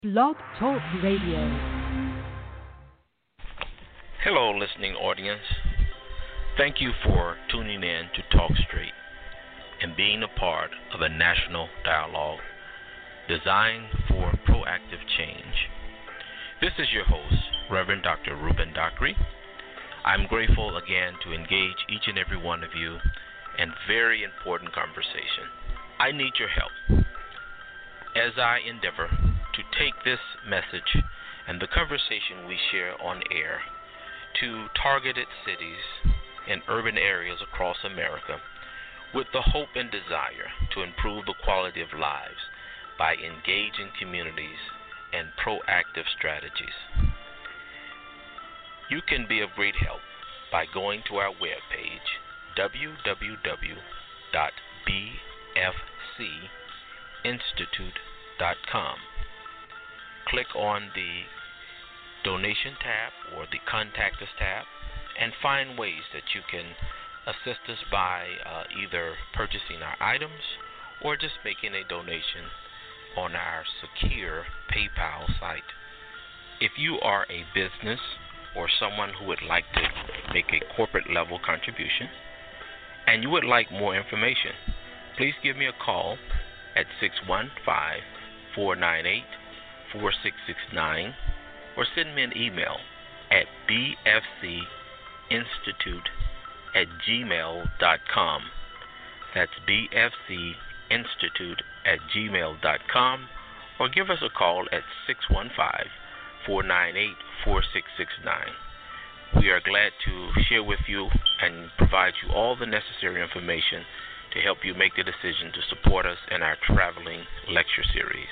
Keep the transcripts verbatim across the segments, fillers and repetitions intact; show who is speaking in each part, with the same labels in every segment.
Speaker 1: Blog Talk Radio.
Speaker 2: Hello, listening audience. Thank you for tuning in to Talk Straight and being a part of a national dialogue designed for proactive change. This is your host, Reverend Doctor Ruben Dockery. I'm grateful again to engage each and every one of you in very important conversation. I need your help as I endeavor to take this message and the conversation we share on air to targeted cities and urban areas across America with the hope and desire to improve the quality of lives by engaging communities and proactive strategies. You can be of great help by going to our webpage, w w w dot b f c institute dot com. Click on the donation tab or the contact us tab and find ways that you can assist us by uh, either purchasing our items or just making a donation on our secure PayPal site. If you are a business or someone who would like to make a corporate level contribution and you would like more information, please give me a call at six one five, four nine eight, four six six nine or send me an email at b f c institute at gmail dot com. That's b f c institute at gmail dot com, or give us a call at six one five, four nine eight, four six six nine. We are glad to share with you and provide you all the necessary information to help you make the decision to support us in our traveling lecture series.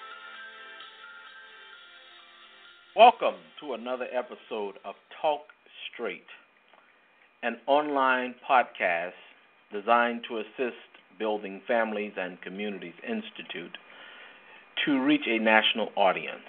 Speaker 2: Welcome to another episode of Talk Straight, an online podcast designed to assist Building Families and Communities Institute to reach a national audience.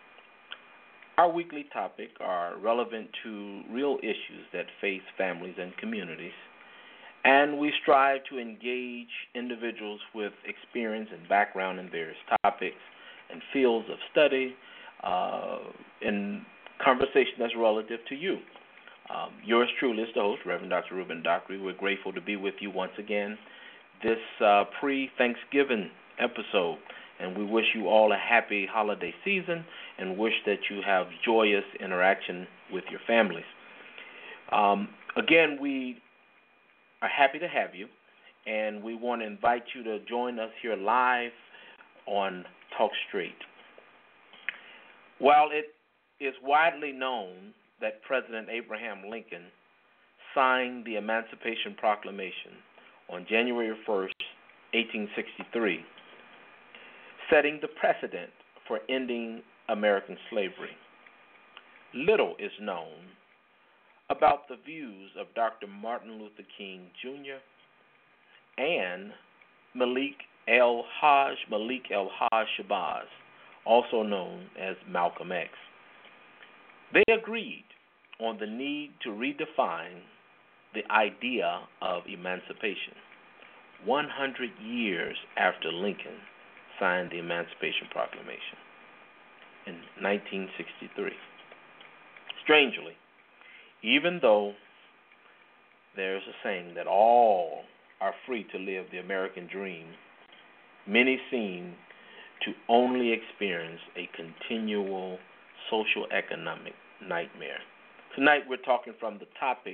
Speaker 2: Our weekly topics are relevant to real issues that face families and communities, and we strive to engage individuals with experience and background in various topics and fields of study uh, in conversation that's relative to you. Um, yours truly is the host, Reverend Doctor Ruben Dockery. We're grateful to be with you once again this uh, pre-Thanksgiving episode, and we wish you all a happy holiday season and wish that you have joyous interaction with your families. Um, again, we are happy to have you, and we want to invite you to join us here live on Talk Straight. While it is widely known that President Abraham Lincoln signed the Emancipation Proclamation on January first, eighteen sixty-three, setting the precedent for ending American slavery, little is known about the views of Doctor Martin Luther King Junior and Malik El Haj, Malik El Haj Shabazz, also known as Malcolm X. They agreed on the need to redefine the idea of emancipation one hundred years after Lincoln signed the Emancipation Proclamation in nineteen sixty-three. Strangely, even though there's a saying that all are free to live the American dream, many seem to only experience a continual social economic nightmare. Tonight we're talking from the topic,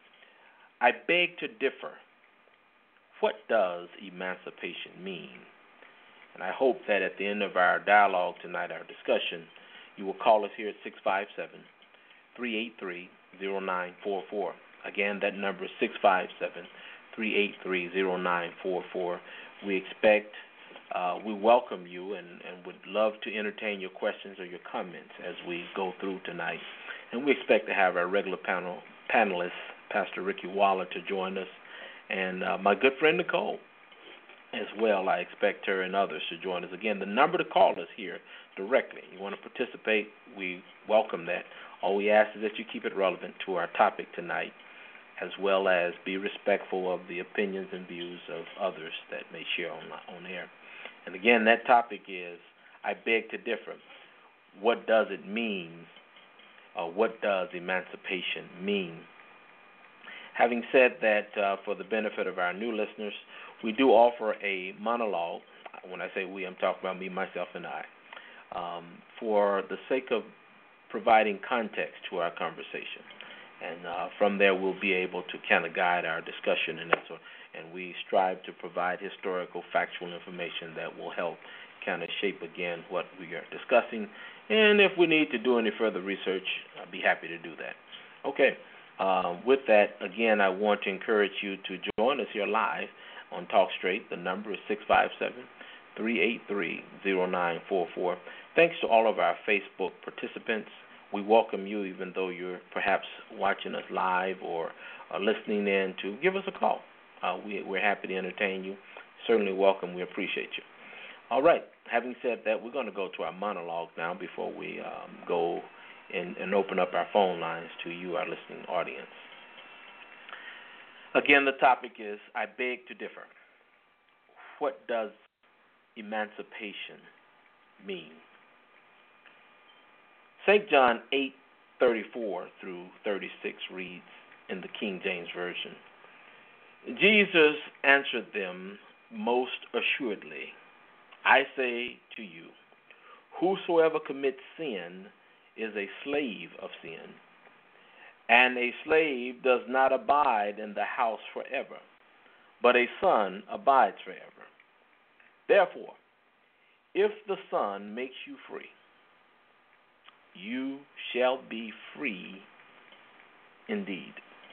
Speaker 2: I beg to differ. What does emancipation mean? And I hope that at the end of our dialogue tonight, our discussion, you will call us here at six five seven, three eight three, zero nine four four. Again, that number is six five seven, three eight three, zero nine four four. We expect, uh, we welcome you and, and would love to entertain your questions or your comments as we go through tonight. And we expect to have our regular panel panelists, Pastor Ricky Waller, to join us, and uh, my good friend Nicole as well. I expect her and others to join us. Again, the number to call us here directly. You want to participate, we welcome that. All we ask is that you keep it relevant to our topic tonight, as well as be respectful of the opinions and views of others that may share on, on air. And again, that topic is, I beg to differ. what does it mean? Uh, what does emancipation mean? Having said that, uh, for the benefit of our new listeners, we do offer a monologue. When I say we, I'm talking about me, myself, and I, um, for the sake of providing context to our conversation. And uh, from there, we'll be able to kind of guide our discussion and that sort. And we strive to provide historical, factual information that will help kind of shape again what we are discussing. And if we need to do any further research, I'll be happy to do that. Okay. Uh, with that, again, I want to encourage you to join us here live on Talk Straight. The number is six five seven, three eight three, zero nine four four. Thanks to all of our Facebook participants. We welcome you, even though you're perhaps watching us live or uh, listening in, to give us a call. Uh, we, we're happy to entertain you. Certainly welcome. We appreciate you. All right. Having said that, we're going to go to our monologue now before we um, go and, and open up our phone lines to you, our listening audience. Again, the topic is, I beg to differ. What does emancipation mean? Saint John eight thirty-four through thirty-six reads in the King James Version, Jesus answered them, most assuredly, I say to you, whosoever commits sin is a slave of sin, and a slave does not abide in the house forever, but a son abides forever. Therefore, if the Son makes you free, you shall be free indeed.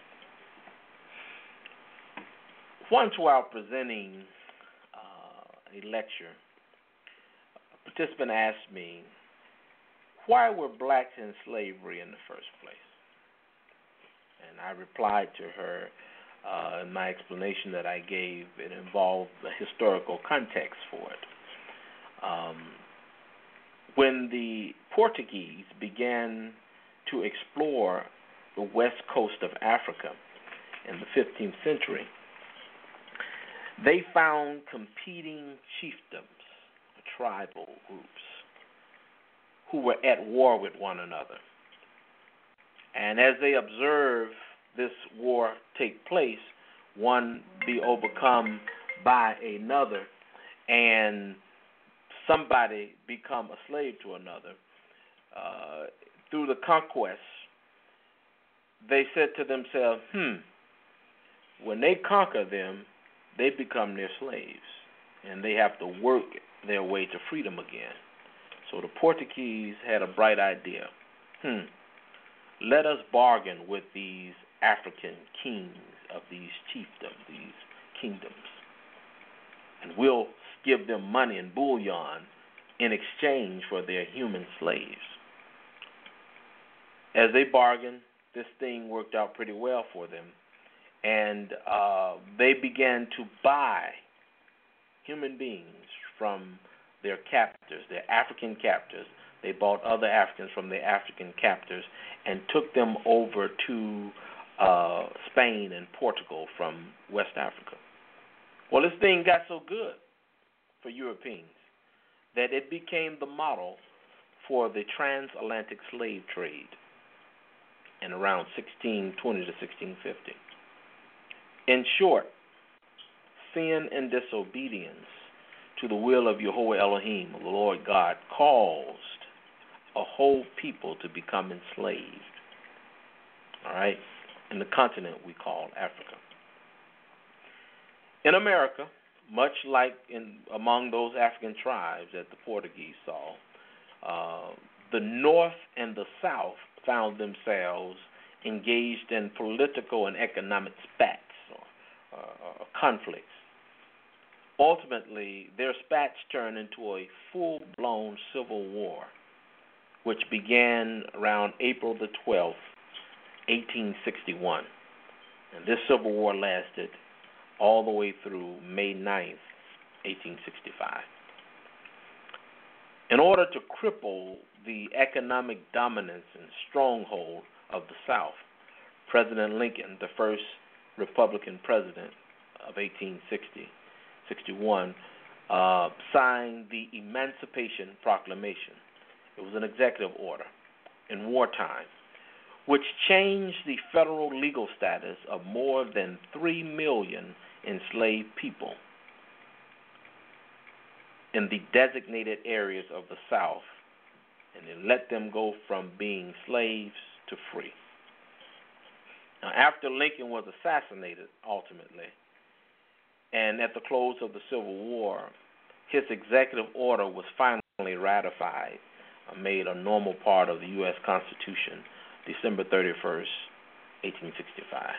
Speaker 2: Once while presenting uh, a lecture, a participant asked me, why were blacks in slavery in the first place? And I replied to her uh, in my explanation that I gave. It involved the historical context for it. Um, when the Portuguese began to explore the west coast of Africa in the fifteenth century, they found competing chiefdoms, tribal groups, who were at war with one another. And as they observed this war take place, one be overcome by another, and somebody become a slave to another, uh, through the conquest, they said to themselves, hmm, when they conquer them, they become their slaves, and they have to work their way to freedom again. So the Portuguese had a bright idea. Hmm, let us bargain with these African kings of these chiefdoms, these kingdoms, and we'll give them money and bullion in exchange for their human slaves. As they bargained, this thing worked out pretty well for them, and uh, they began to buy human beings from their captors, their African captors. They bought other Africans from their African captors and took them over to uh, Spain and Portugal from West Africa. Well, this thing got so good for Europeans that it became the model for the transatlantic slave trade in around sixteen twenty to sixteen fifty. In short, sin and disobedience to the will of Jehovah Elohim, the Lord God, caused a whole people to become enslaved, all right, in the continent we call Africa. In America, much like in among those African tribes that the Portuguese saw, uh, the North and the South found themselves engaged in political and economic spats or, uh, or conflicts. Ultimately, their spats turned into a full-blown civil war, which began around April the twelfth, eighteen sixty-one. And this civil war lasted all the way through May ninth, eighteen sixty-five. In order to cripple the economic dominance and stronghold of the South, President Lincoln, the first Republican president of eighteen sixty, sixty-one, uh, signed the Emancipation Proclamation. It was an executive order in wartime, which changed the federal legal status of more than three million enslaved people in the designated areas of the South, and it let them go from being slaves to free. Now, after Lincoln was assassinated, ultimately, and at the close of the Civil War, his executive order was finally ratified, uh, made a normal part of the U S Constitution, December thirty-first, eighteen sixty-five.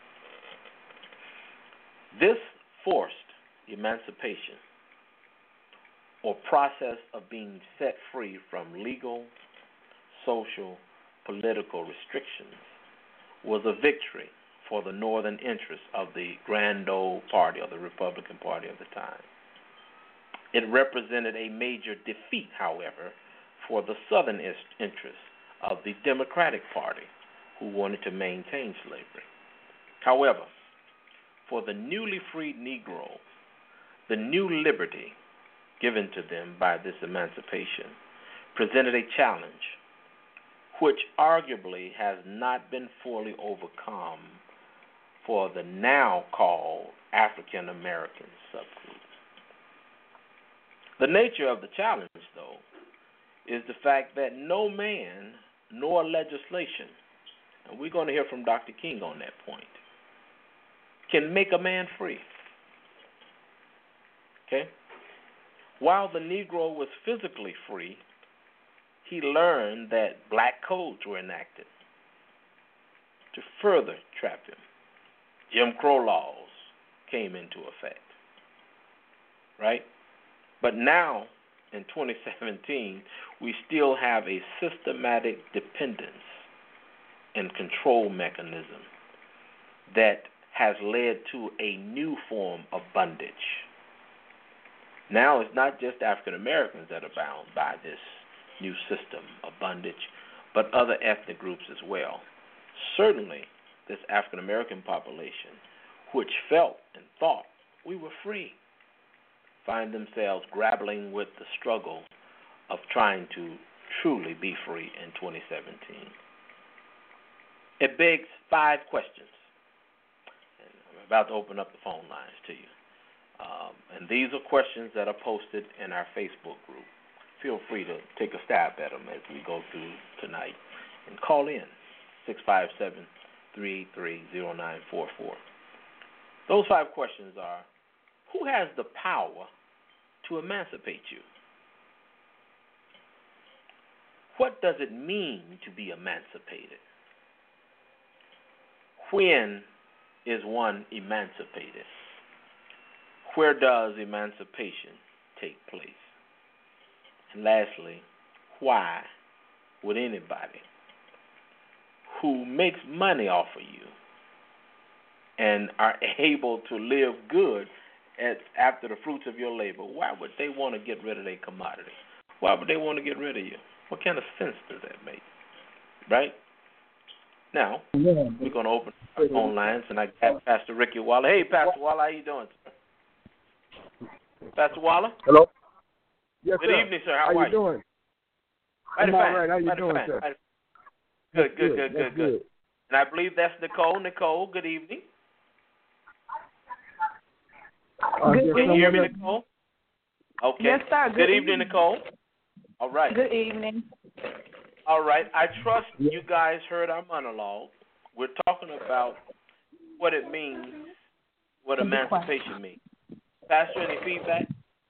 Speaker 2: This forced emancipation, or process of being set free from legal, social, political restrictions, was a victory for the northern interests of the Grand Old Party, or the Republican Party of the time. It represented a major defeat, however, for the southern interests of the Democratic Party, who wanted to maintain slavery. However, for the newly freed Negro, the new liberty given to them by this emancipation presented a challenge which arguably has not been fully overcome for the now called African American subgroup. The nature of the challenge, though, is the fact that no man nor legislation, and we're going to hear from Doctor King on that point, can make a man free. Okay? While the Negro was physically free, he learned that black codes were enacted to further trap him. Jim Crow laws came into effect, right? But now, in twenty seventeen, we still have a systematic dependence and control mechanism that has led to a new form of bondage. Now it's not just African Americans that are bound by this new system of bondage, but other ethnic groups as well. Certainly, this African American population, which felt and thought we were free, find themselves grappling with the struggle of trying to truly be free in twenty seventeen. It begs five questions, and I'm about to open up the phone lines to you. Um, and these are questions that are posted in our Facebook group. Feel free to take a stab at them as we go through tonight. And call in, six five seven, three eight three, zero nine four four. Those five questions are, who has the power to emancipate you? What does it mean to be emancipated? When is one emancipated? Where does emancipation take place? And lastly, why would anybody who makes money off of you and are able to live good at, after the fruits of your labor, why would they want to get rid of their commodity? Why would they want to get rid of you? What kind of sense does that make? Right? Now, yeah. We're going to open our phone lines, and I got Pastor Ricky Waller. Hey, Pastor Waller, how you doing, sir? Pastor Waller?
Speaker 3: Hello? Yes,
Speaker 2: good
Speaker 3: sir.
Speaker 2: evening, sir. How,
Speaker 3: how
Speaker 2: are
Speaker 3: you doing?
Speaker 2: Mighty
Speaker 3: I'm
Speaker 2: fine.
Speaker 3: all right. How you
Speaker 2: Mighty
Speaker 3: doing,
Speaker 2: fine.
Speaker 3: sir?
Speaker 2: Mighty... Good, good, good,
Speaker 3: good,
Speaker 2: good, good.
Speaker 3: good.
Speaker 2: And I believe that's Nicole. Nicole, good evening.
Speaker 3: Uh,
Speaker 2: Can you hear me, Nicole? Okay.
Speaker 4: Yes, sir.
Speaker 2: Good,
Speaker 4: Good
Speaker 2: evening,
Speaker 4: evening,
Speaker 2: Nicole. All right.
Speaker 4: Good evening.
Speaker 2: All right. I trust you guys heard our monologue. We're talking about what it means, what emancipation means. Pastor, any feedback?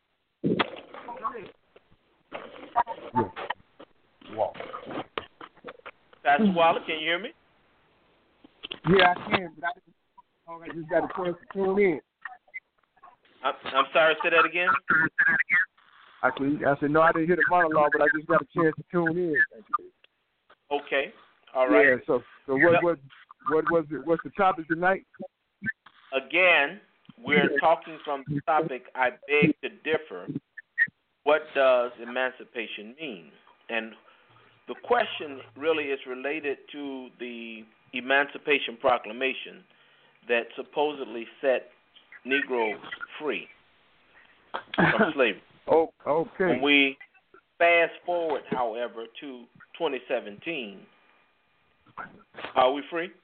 Speaker 3: Yeah. Wow.
Speaker 2: Pastor Waller, can you hear me?
Speaker 3: Yeah, I can, but I, I just got a chance to tune in.
Speaker 2: I'm, I'm sorry, say that again?
Speaker 3: I said, I said, no, I didn't hear the monologue, but I just got a chance to tune in.
Speaker 2: Okay. All right.
Speaker 3: Yeah, so so what what what was it? What's the topic tonight?
Speaker 2: Again, we're talking from the topic, I beg to differ. What does emancipation mean? And the question really is related to the Emancipation Proclamation that supposedly set Negroes free from slavery.
Speaker 3: Oh, okay.
Speaker 2: When we Fast forward, however, to twenty seventeen. Are we free?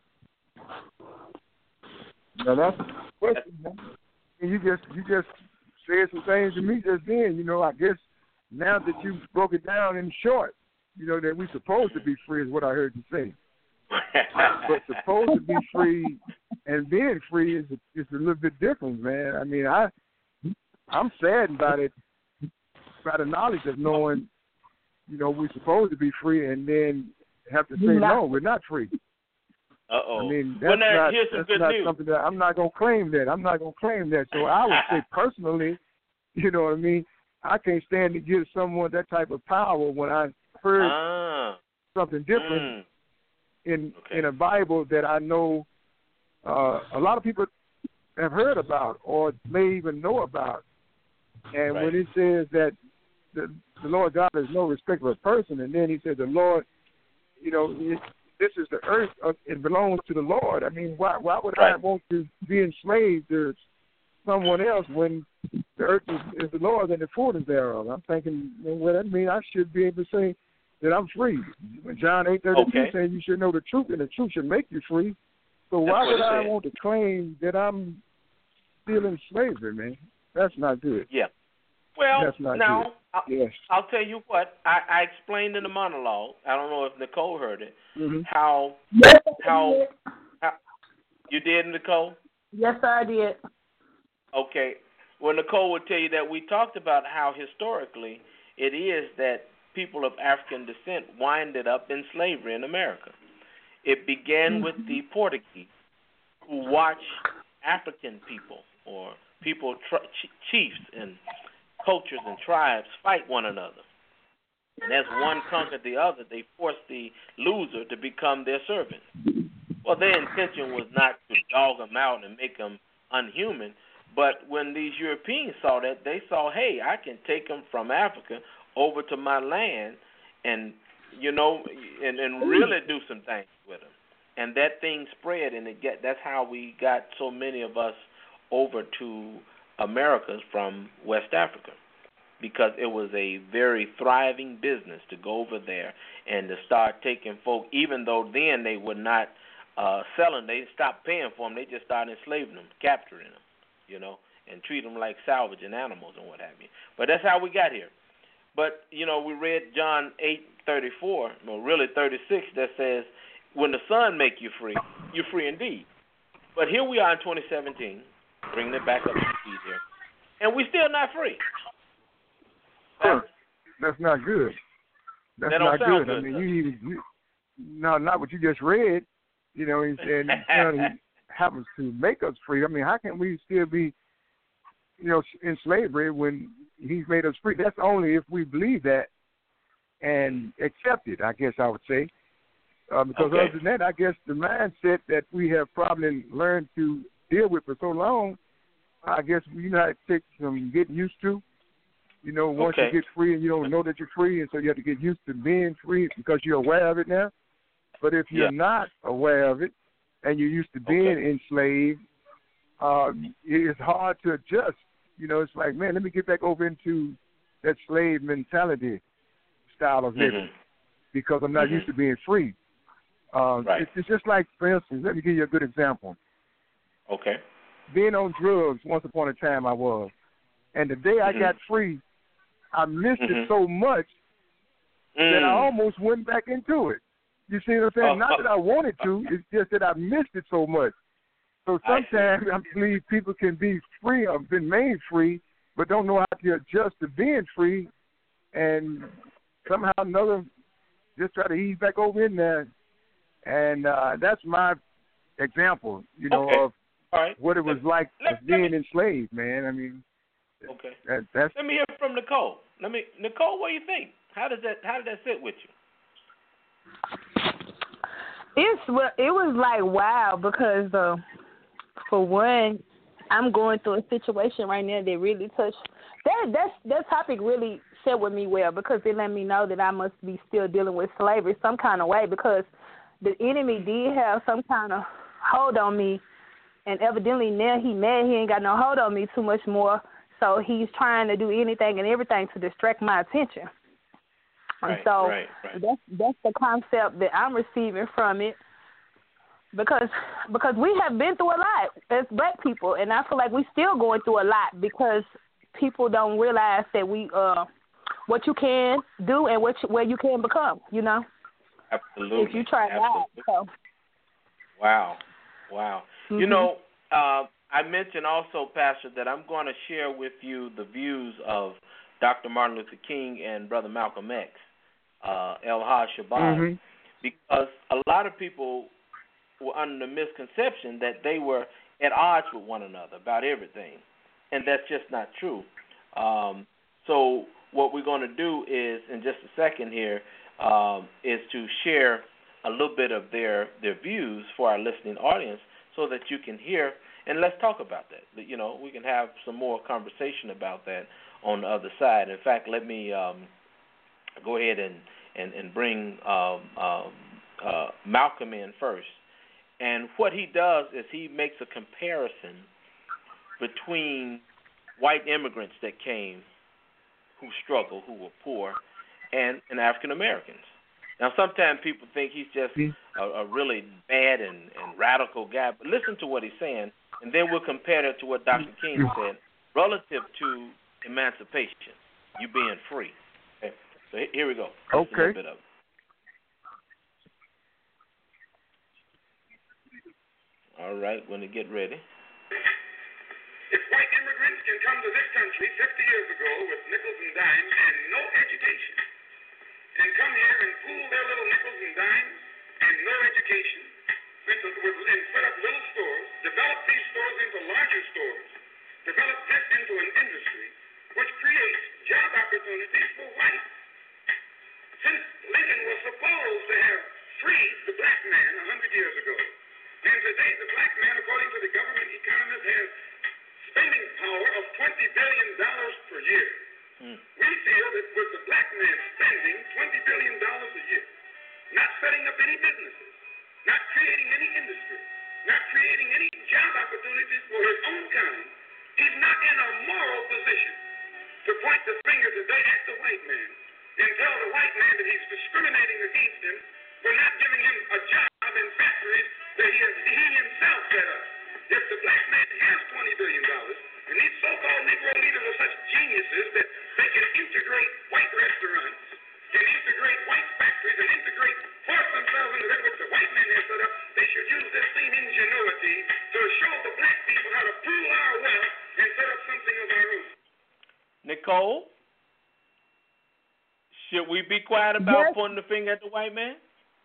Speaker 3: Now that's the question, man. You just you just said some things to me just then. You know, I guess now that you broke it down in short, you know that we're supposed to be free is what I heard you say. But supposed to be free and being free is a, is a little bit different, man. I mean, I I'm saddened by it, by the knowledge of knowing, you know, we're supposed to be free and then have to say no, we're not free.
Speaker 2: Uh oh.
Speaker 3: I mean, that's
Speaker 2: well, now,
Speaker 3: not,
Speaker 2: here's some
Speaker 3: that's
Speaker 2: good
Speaker 3: not
Speaker 2: news.
Speaker 3: something that I'm not gonna claim that. I'm not gonna claim that. So I would say personally, you know what I mean. I can't stand to give someone that type of power when I heard
Speaker 2: ah.
Speaker 3: something different
Speaker 2: mm.
Speaker 3: in
Speaker 2: okay.
Speaker 3: in a Bible that I know uh, a lot of people have heard about or may even know about. And
Speaker 2: right.
Speaker 3: when it says that the, the Lord God is no respecter of person, and then he said the Lord, you know, it, this is the earth, uh, it belongs to the Lord. I mean, why why would
Speaker 2: right.
Speaker 3: I want to be enslaved to someone else when the earth is, is the Lord and the fullness thereof? I'm thinking, well, that means I should be able to say that I'm free. When John eight thirty-two
Speaker 2: okay.
Speaker 3: says you should know the truth, and the truth should make you free. So
Speaker 2: That's
Speaker 3: why would I
Speaker 2: said.
Speaker 3: want to claim that I'm still in slavery, man? That's not good.
Speaker 2: Yeah. Well,
Speaker 3: That's not
Speaker 2: now,
Speaker 3: good.
Speaker 2: I'll,
Speaker 3: Yes.
Speaker 2: I'll tell you what, I, I explained in the monologue, I don't know if Nicole heard it,
Speaker 3: Mm-hmm.
Speaker 2: how,
Speaker 4: Yes,
Speaker 2: how, how, you did, Nicole?
Speaker 4: Yes, sir, I did.
Speaker 2: Okay. Well, Nicole would tell you that we talked about how historically it is that people of African descent winded up in slavery in America. It began with the Portuguese, who watched African people or people, ch- chiefs and cultures and tribes fight one another. And as one conquered the other, they forced the loser to become their servant. Well, their intention was not to dog them out and make them unhuman, but when these Europeans saw that, they saw, hey, I can take them from Africa over to my land and, you know, and, and really do some things with them. And that thing spread, and it get, that's how we got so many of us over to Americas from West Africa, because it was a very thriving business to go over there and to start taking folk, even though then they were not uh, selling, they stopped paying for them, they just started enslaving them, capturing them, you know, and treat them like salvaging animals and what have you. But that's how we got here. But, you know, we read John eight thirty-four, well, really thirty-six, that says, when the Son make you free, you're free indeed. But here we are in twenty seventeen, bringing it back up to speed here, and we're still not free.
Speaker 3: Huh. That's not good. That's
Speaker 2: that don't
Speaker 3: not
Speaker 2: sound
Speaker 3: good.
Speaker 2: good.
Speaker 3: I mean, you even, you, no, not what you just read. You know, and and he happens to make us free. I mean, how can we still be, you know, in slavery when he's made us free? That's only if we believe that and accept it, I guess I would say. Uh, because
Speaker 2: okay.
Speaker 3: other than that, I guess the mindset that we have probably learned to deal with for so long, I guess you know, it takes some getting used to. You know, once
Speaker 2: okay.
Speaker 3: you get free and you don't know that you're free, and so you have to get used to being free because you're aware of it now. But if you're
Speaker 2: yeah.
Speaker 3: not aware of it and you're used to being
Speaker 2: okay.
Speaker 3: enslaved, uh, it's hard to adjust. You know, it's like, man, let me get back over into that slave mentality style of living
Speaker 2: mm-hmm.
Speaker 3: because I'm not
Speaker 2: mm-hmm.
Speaker 3: used to being free. Uh,
Speaker 2: right.
Speaker 3: it's, it's just like, for instance, let me give you a good example.
Speaker 2: Okay.
Speaker 3: Being on drugs, once upon a time I was. And the day
Speaker 2: mm-hmm.
Speaker 3: I got free, I missed
Speaker 2: mm-hmm.
Speaker 3: it so much
Speaker 2: mm.
Speaker 3: that I almost went back into it. You see what I'm saying?
Speaker 2: Oh,
Speaker 3: Not that I wanted to, it's just that I missed it so much. So sometimes I, I believe people can be free or been made free, but don't know how to adjust to being free, and somehow or another just try to ease back over in there. And uh, that's my example, you know,
Speaker 2: okay.
Speaker 3: of
Speaker 2: right.
Speaker 3: what it was like
Speaker 2: let,
Speaker 3: being
Speaker 2: let me,
Speaker 3: enslaved, man. I mean,
Speaker 2: okay.
Speaker 3: That, that's.
Speaker 2: Let me hear from Nicole. Let me, Nicole, what do you think? How does that How did that sit with you?
Speaker 4: It's well, it was like wow because uh, for one, I'm going through a situation right now that really touched that. That that topic really sat with me well because it let me know that I must be still dealing with slavery some kind of way because the enemy did have some kind of hold on me, and evidently now he mad he ain't got no hold on me too much more. So he's trying to do anything and everything to distract my attention.
Speaker 2: Right,
Speaker 4: and so
Speaker 2: right, right.
Speaker 4: that's that's the concept that I'm receiving from it. Because because we have been through a lot as black people, and I feel like we still going through a lot because people don't realize that we uh what you can do and what you, where you can become. You know,
Speaker 2: absolutely.
Speaker 4: If you try it out. So.
Speaker 2: Wow, wow.
Speaker 4: Mm-hmm.
Speaker 2: You know, uh, I mentioned also, Pastor, that I'm going to share with you the views of Doctor Martin Luther King and Brother Malcolm X, uh, El Haj Shabazz,
Speaker 3: Mm-hmm.
Speaker 2: because a lot of people were under the misconception that they were at odds with one another about everything, and that's just not true. Um, so what we're going to do is, in just a second here, um, is to share a little bit of their, their views for our listening audience so that you can hear, and let's talk about that. You know, we can have some more conversation about that on the other side. In fact, let me um, go ahead and, and, and bring um, um, uh, Malcolm in first. And what he does is he makes a comparison between white immigrants that came who struggled, who were poor, and, and African Americans. Now, sometimes people think he's just a, a really bad and, and radical guy, but listen to what he's saying, and then we'll compare it to what Doctor King said relative to emancipation, you being free. Okay, so here we go. Just
Speaker 3: okay.
Speaker 2: A little bit of it. All right, when you get ready.
Speaker 5: If white immigrants can come to this country fifty years ago with nickels and dimes and no education, and come here and pool their little nickels and dimes and no education, and set up little stores, develop these stores into larger stores, develop this into an industry, which creates job opportunities for whites. Since Lincoln was supposed to have freed the black man a hundred years ago, and today the black man, according to the government economist, has spending power of twenty billion dollars per year. Hmm. We feel that with the black man spending twenty billion dollars a year, not setting up any businesses, not creating any industry, not creating any job opportunities for his own kind, he's not in a moral position to point the finger today at the white man and tell the white man that he's discriminating against him for not giving him a job in factories that he, has, he himself set up. If the black man has twenty billion dollars, and these so-called Negro leaders are such geniuses that they can integrate white restaurants and integrate white factories and integrate, force themselves into that which the white man has set up, they should use this same ingenuity to show the black people how to pool our wealth and set up something of our own.
Speaker 2: Nicole, should we be quiet about
Speaker 4: yes.
Speaker 2: pointing the finger at the white man?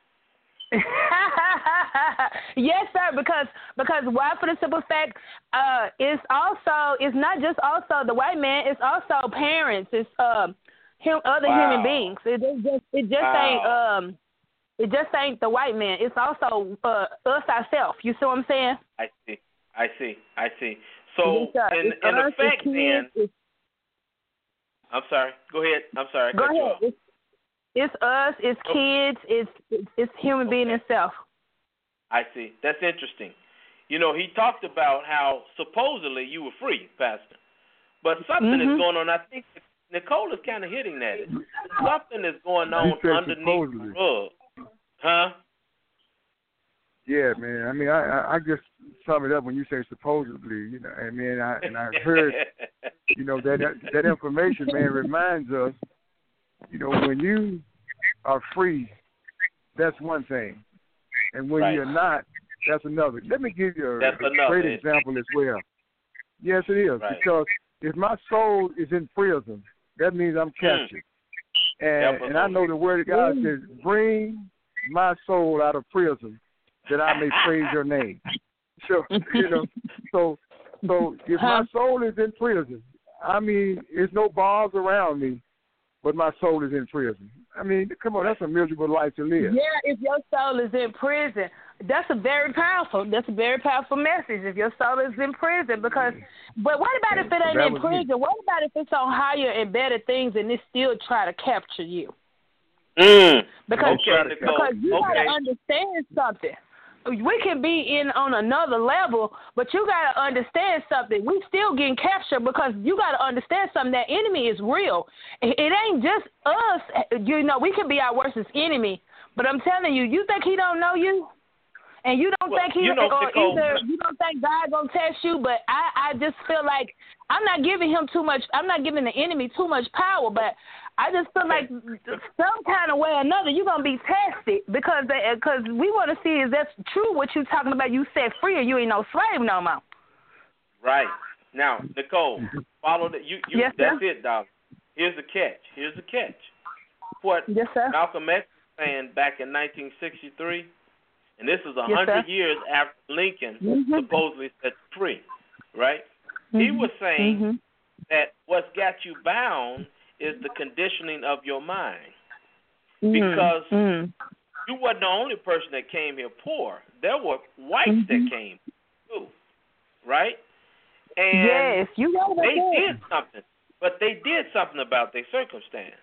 Speaker 4: Yes, sir. Because because why? For the simple fact, uh, it's also it's not just also the white man. It's also parents. It's um him other
Speaker 2: wow.
Speaker 4: human beings. It just it just
Speaker 2: wow.
Speaker 4: ain't um it just ain't the white man. It's also uh, us ourselves. You see what I'm saying?
Speaker 2: I see. I see. I see. So
Speaker 4: yes,
Speaker 2: in
Speaker 4: it's
Speaker 2: in
Speaker 4: us,
Speaker 2: effect, then
Speaker 4: it's,
Speaker 2: I'm sorry. Go ahead. I'm sorry. I
Speaker 4: go
Speaker 2: cut you
Speaker 4: ahead.
Speaker 2: off.
Speaker 4: It's, It's us, it's kids, it's it's, it's human being
Speaker 2: okay.
Speaker 4: itself.
Speaker 2: I see. That's interesting. You know, he talked about how supposedly you were free, Pastor, but something
Speaker 4: mm-hmm.
Speaker 2: is going on. I think Nicole is kind of hitting that. Something is going on underneath
Speaker 3: supposedly.
Speaker 2: the rug, huh?
Speaker 3: Yeah, man. I mean, I, I I just sum it up when you say supposedly. You know, I mean, I and I heard, you know, that that information, man, reminds us. You know, when you are free, that's one thing. And when
Speaker 2: right.
Speaker 3: you're not, that's another. Let me give you a, a
Speaker 2: another.
Speaker 3: great example as well. Yes, it is.
Speaker 2: Right.
Speaker 3: Because if my soul is in prison, that means I'm captured. Mm. And, and I know the word of God mm. says, bring my soul out of prison that I may praise your name. So, you know, so, so if my soul is in prison, I mean, there's no bars around me, but my soul is in prison. I mean, come on, that's a miserable life to live.
Speaker 4: Yeah, if your soul is in prison, that's a very powerful, that's a very powerful message. If your soul is in prison, because, but what about if it ain't in prison? Me. What about if it's on higher and better things and it still try to capture you?
Speaker 2: Mm.
Speaker 4: Because,
Speaker 2: okay,
Speaker 4: because you
Speaker 2: okay.
Speaker 4: got to understand something. we can be in on another level, but you got to understand something. We still getting captured because you got to understand something. That enemy is real. It, it ain't just us. You know, we can be our worst enemy, but I'm telling you, you think he don't know you? And you don't
Speaker 2: well,
Speaker 4: think he,
Speaker 2: you know,
Speaker 4: or
Speaker 2: Nicole,
Speaker 4: either you don't think God gonna test you, but I, I just feel like I'm not giving him too much. I'm not giving the enemy too much power, but I just feel like some kind of way or another you're gonna be tested because because we want to see is that true what you talking about? You set free, or you ain't no slave no more.
Speaker 2: Right now, Nicole, follow that. You, you
Speaker 4: yes,
Speaker 2: that's
Speaker 4: sir.
Speaker 2: it, dog. Here's the catch. Here's the catch. What
Speaker 4: yes, sir.
Speaker 2: Malcolm X was saying back in nineteen sixty-three. And this is a
Speaker 4: yes,
Speaker 2: hundred
Speaker 4: sir.
Speaker 2: years after Lincoln
Speaker 4: mm-hmm. supposedly
Speaker 2: set free, right?
Speaker 4: Mm-hmm.
Speaker 2: He was saying
Speaker 4: mm-hmm.
Speaker 2: that what's got you bound is the conditioning of your mind.
Speaker 4: Mm-hmm.
Speaker 2: Because
Speaker 4: mm-hmm.
Speaker 2: you weren't the only person that came here poor. There were whites
Speaker 4: mm-hmm.
Speaker 2: that came too, right? And
Speaker 4: yes, you know
Speaker 2: they
Speaker 4: that.
Speaker 2: did something, but they did something about their circumstance.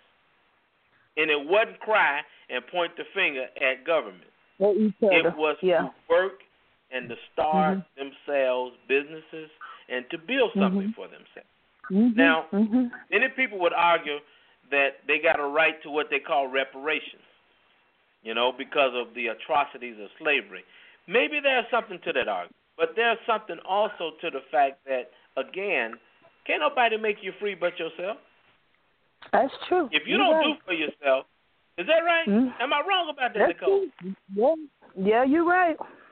Speaker 2: And it wasn't cry and point the finger at government. It was
Speaker 4: yeah.
Speaker 2: to work and to start
Speaker 4: mm-hmm.
Speaker 2: themselves businesses and to build something
Speaker 4: mm-hmm.
Speaker 2: for themselves.
Speaker 4: Mm-hmm.
Speaker 2: Now,
Speaker 4: mm-hmm.
Speaker 2: many people would argue that they got a right to what they call reparations, you know, because of the atrocities of slavery. Maybe there's something to that argument, but there's something also to the fact that, again, can't nobody make you free but yourself.
Speaker 4: That's true.
Speaker 2: If you
Speaker 4: You're
Speaker 2: don't
Speaker 4: right.
Speaker 2: do for yourself, is that right?
Speaker 4: Mm-hmm.
Speaker 2: Am I wrong about that,
Speaker 4: That's
Speaker 2: Nicole?
Speaker 4: true. Yeah, yeah, you're right.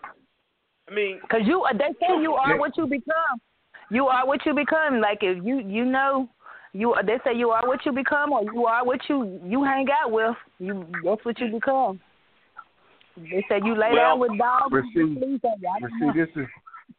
Speaker 2: I mean,
Speaker 4: because you they say you are what you become. You are what you become. Like if you you know you they say you are what you become, or you are what you you hang out with. You that's what you become. They say you lay
Speaker 2: well,
Speaker 4: down with dogs.
Speaker 3: But see,
Speaker 4: Please, I
Speaker 3: but
Speaker 4: don't
Speaker 3: see
Speaker 4: know.
Speaker 3: this is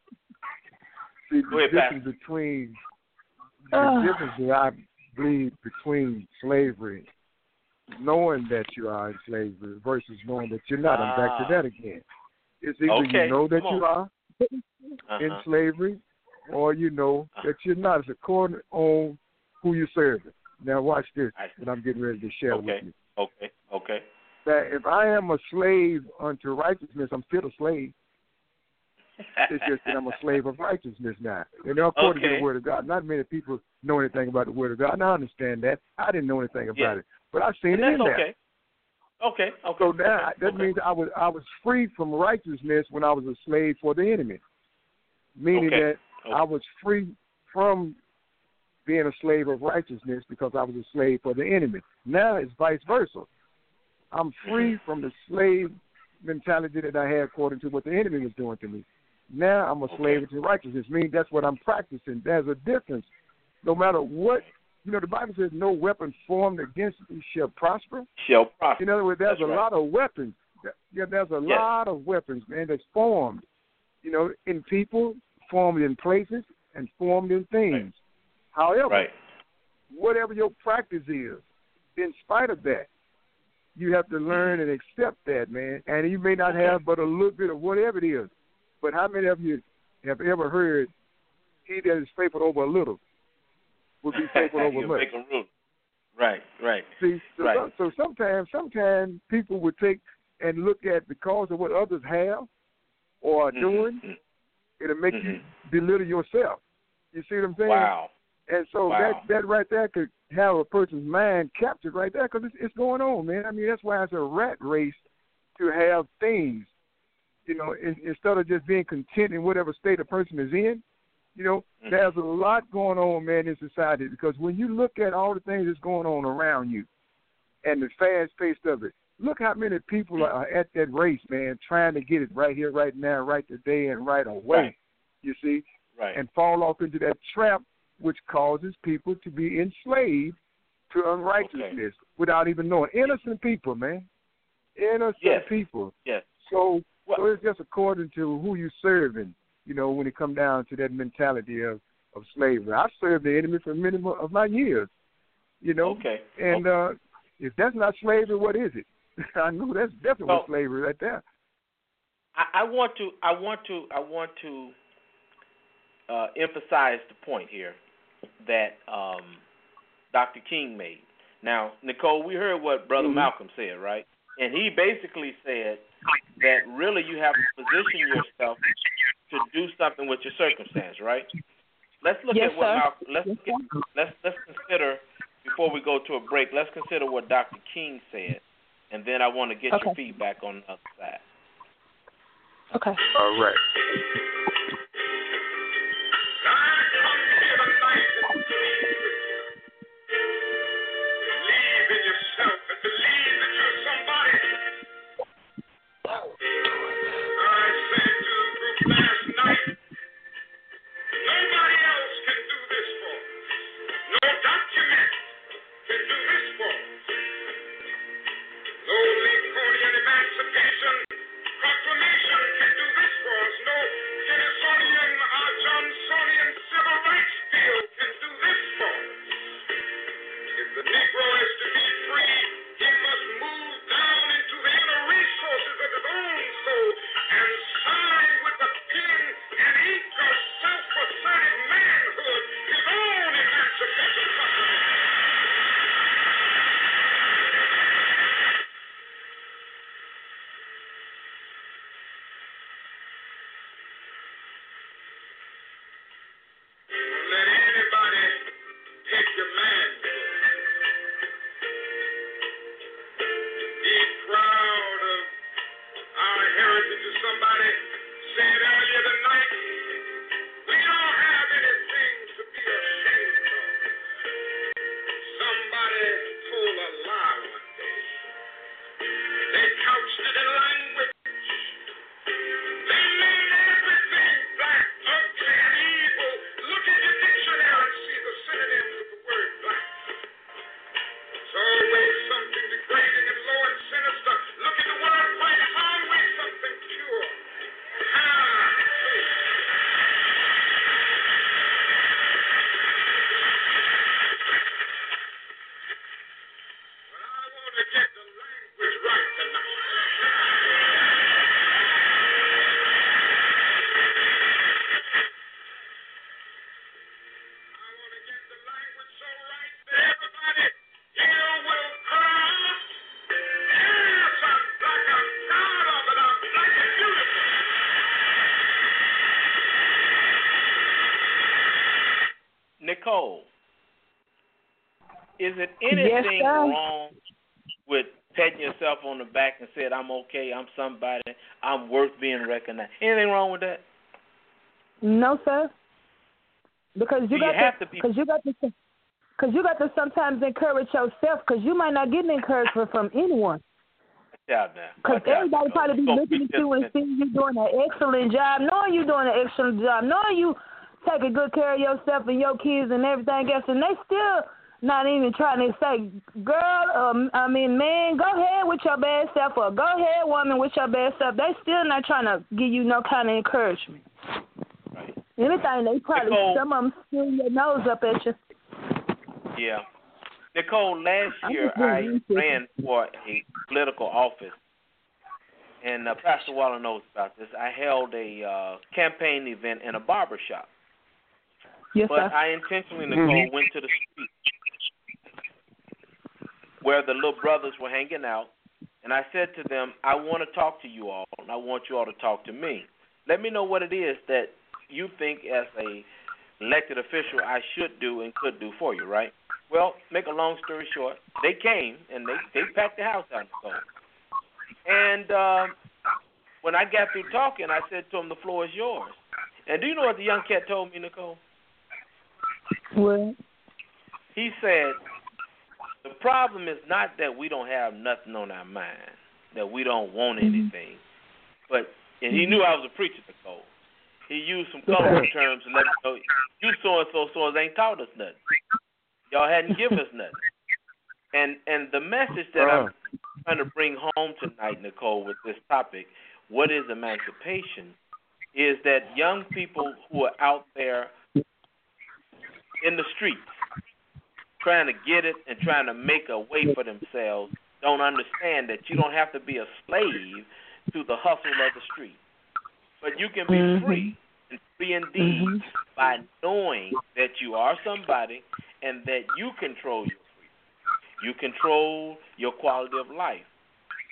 Speaker 3: see the
Speaker 2: ahead,
Speaker 3: difference
Speaker 2: Pat.
Speaker 3: between the difference that I believe between slavery, knowing that you are in slavery versus knowing that you're not. I'm back to that again. It's either
Speaker 2: okay.
Speaker 3: you know that you are
Speaker 2: uh-huh.
Speaker 3: in slavery, or you know that you're not. It's according on who you're serving. Now watch this, and I'm getting ready to share
Speaker 2: okay.
Speaker 3: with you.
Speaker 2: Okay, okay.
Speaker 3: That if I am a slave unto righteousness, I'm still a slave. It's just that I'm a slave of righteousness now. And according
Speaker 2: okay.
Speaker 3: to the Word of God, not many people know anything about the Word of God. And I understand that. I didn't know anything about
Speaker 2: yeah.
Speaker 3: it, but I've seen
Speaker 2: and
Speaker 3: it in
Speaker 2: that's
Speaker 3: there.
Speaker 2: okay. Okay, okay.
Speaker 3: So now
Speaker 2: okay.
Speaker 3: that
Speaker 2: okay.
Speaker 3: means I was I was free from righteousness when I was a slave for the enemy, meaning
Speaker 2: okay.
Speaker 3: that
Speaker 2: okay.
Speaker 3: I was free from being a slave of righteousness because I was a slave for the enemy. Now it's vice versa. I'm free
Speaker 2: mm-hmm.
Speaker 3: from the slave mentality that I had according to what the enemy was doing to me. Now I'm a slave
Speaker 2: okay.
Speaker 3: to righteousness. Means that's what I'm practicing. There's a difference. No matter what, you know, the Bible says no weapon formed against you shall prosper.
Speaker 2: Shall prosper.
Speaker 3: In other words, there's
Speaker 2: that's
Speaker 3: a
Speaker 2: right.
Speaker 3: lot of weapons. Yeah, there's a
Speaker 2: yes.
Speaker 3: lot of weapons, man, that's formed, you know, in people, formed in places, and formed in things.
Speaker 2: Right.
Speaker 3: However,
Speaker 2: right.
Speaker 3: whatever your practice is, in spite of that, you have to learn and accept that, man. And you may not
Speaker 2: okay.
Speaker 3: have but a little bit of whatever it is. But how many of you have ever heard, he that is faithful over a little will be faithful over much?
Speaker 2: Make a rule. Right, right.
Speaker 3: See, so,
Speaker 2: right.
Speaker 3: so sometimes, sometimes people would take and look at because of what others have or are
Speaker 2: mm-hmm.
Speaker 3: doing, it'll make
Speaker 2: mm-hmm.
Speaker 3: you belittle yourself. You see what I'm saying?
Speaker 2: Wow.
Speaker 3: And so
Speaker 2: wow.
Speaker 3: that that right there could have a person's mind captured right there because it's, it's going on, man. I mean, that's why it's a rat race to have things. You know, in, instead of just being content in whatever state a person is in, you know, mm-hmm. there's a lot going on, man, in society. Because when you look at all the things that's going on around you and the fast pace of it, look how many people are at that race, man, trying to get it right here, right now, right today, and right away,
Speaker 2: right.
Speaker 3: you see,
Speaker 2: right.
Speaker 3: and fall off into that trap which causes people to be enslaved to unrighteousness
Speaker 2: okay.
Speaker 3: without even knowing. Innocent people, man. Innocent
Speaker 2: yes.
Speaker 3: people.
Speaker 2: Yes.
Speaker 3: So,
Speaker 2: well,
Speaker 3: so it's just according to who you're serving, you know, when it comes down to that mentality of, of slavery. I served the enemy for many of my years, you know.
Speaker 2: Okay.
Speaker 3: And
Speaker 2: okay.
Speaker 3: uh, if that's not slavery, what is it? I know that's definitely
Speaker 2: well,
Speaker 3: slavery right there.
Speaker 2: I, I want to, I want to, I want to uh, emphasize the point here that um, Doctor King made. Now, Nicole, we heard what Brother
Speaker 3: mm-hmm.
Speaker 2: Malcolm said, right? And he basically said that really you have to position yourself to do something with your circumstance, right? Let's look
Speaker 4: yes,
Speaker 2: at what
Speaker 4: sir.
Speaker 2: Malcolm, let's
Speaker 4: yes,
Speaker 2: get, let's let's consider before we go to a break. Let's consider what Doctor King said, and then I want to get
Speaker 4: okay.
Speaker 2: your feedback on the other side.
Speaker 4: Okay.
Speaker 3: All right.
Speaker 2: Nicole, is it anything
Speaker 4: yes,
Speaker 2: wrong with patting yourself on the back and saying, I'm okay, I'm somebody, I'm worth being recognized? Anything wrong with that?
Speaker 4: No, sir. Because you
Speaker 2: Do
Speaker 4: got
Speaker 2: you have
Speaker 4: to,
Speaker 2: to be
Speaker 4: because you got to, because you got to sometimes encourage yourself, because you might not get an encouragement from anyone.
Speaker 2: Yeah, now.
Speaker 4: Because everybody probably be looking at you and seeing you doing an excellent job, knowing you doing an excellent job, knowing you taking good care of yourself and your kids and everything else, and they still not even trying to say, girl, um, I mean, man, go ahead with your bad self, or go ahead, woman, with your bad self. They still not trying to give you no kind of encouragement.
Speaker 2: Right.
Speaker 4: Anything, they probably,
Speaker 2: Nicole,
Speaker 4: some of them spin your nose up at you.
Speaker 2: Yeah. Nicole, last
Speaker 4: I'm
Speaker 2: year
Speaker 4: just being
Speaker 2: I ran for a political office, and uh, Pastor Waller knows about this. I held a uh, campaign event in a barber shop.
Speaker 4: Yes,
Speaker 2: but
Speaker 4: sir.
Speaker 2: I intentionally, Nicole,
Speaker 3: Mm-hmm.
Speaker 2: went to the street where the little brothers were hanging out, and I said to them, I want to talk to you all, and I want you all to talk to me. Let me know what it is that you think as a elected official I should do and could do for you, right? Well, make a long story short, they came, and they, they packed the house out, Nicole. And um, when I got through talking, I said to them, the floor is yours. And do you know what the young cat told me, Nicole?
Speaker 4: What?
Speaker 2: He said, the problem is not that we don't have nothing on our mind, that we don't want anything. Mm-hmm. But, and he knew I was a preacher, Nicole. He used some colorful terms to let me know, you so-and-so, so ain't taught us nothing. Y'all hadn't given us nothing. And and the message that I'm trying to bring home tonight, Nicole, with this topic, what is emancipation, is that young people who are out there in the streets trying to get it and trying to make a way for themselves don't understand that you don't have to be a slave to the hustle of the street. But you can be
Speaker 4: mm-hmm.
Speaker 2: free, and free indeed,
Speaker 4: mm-hmm.
Speaker 2: by knowing that you are somebody and that you control your freedom. You control your quality of life.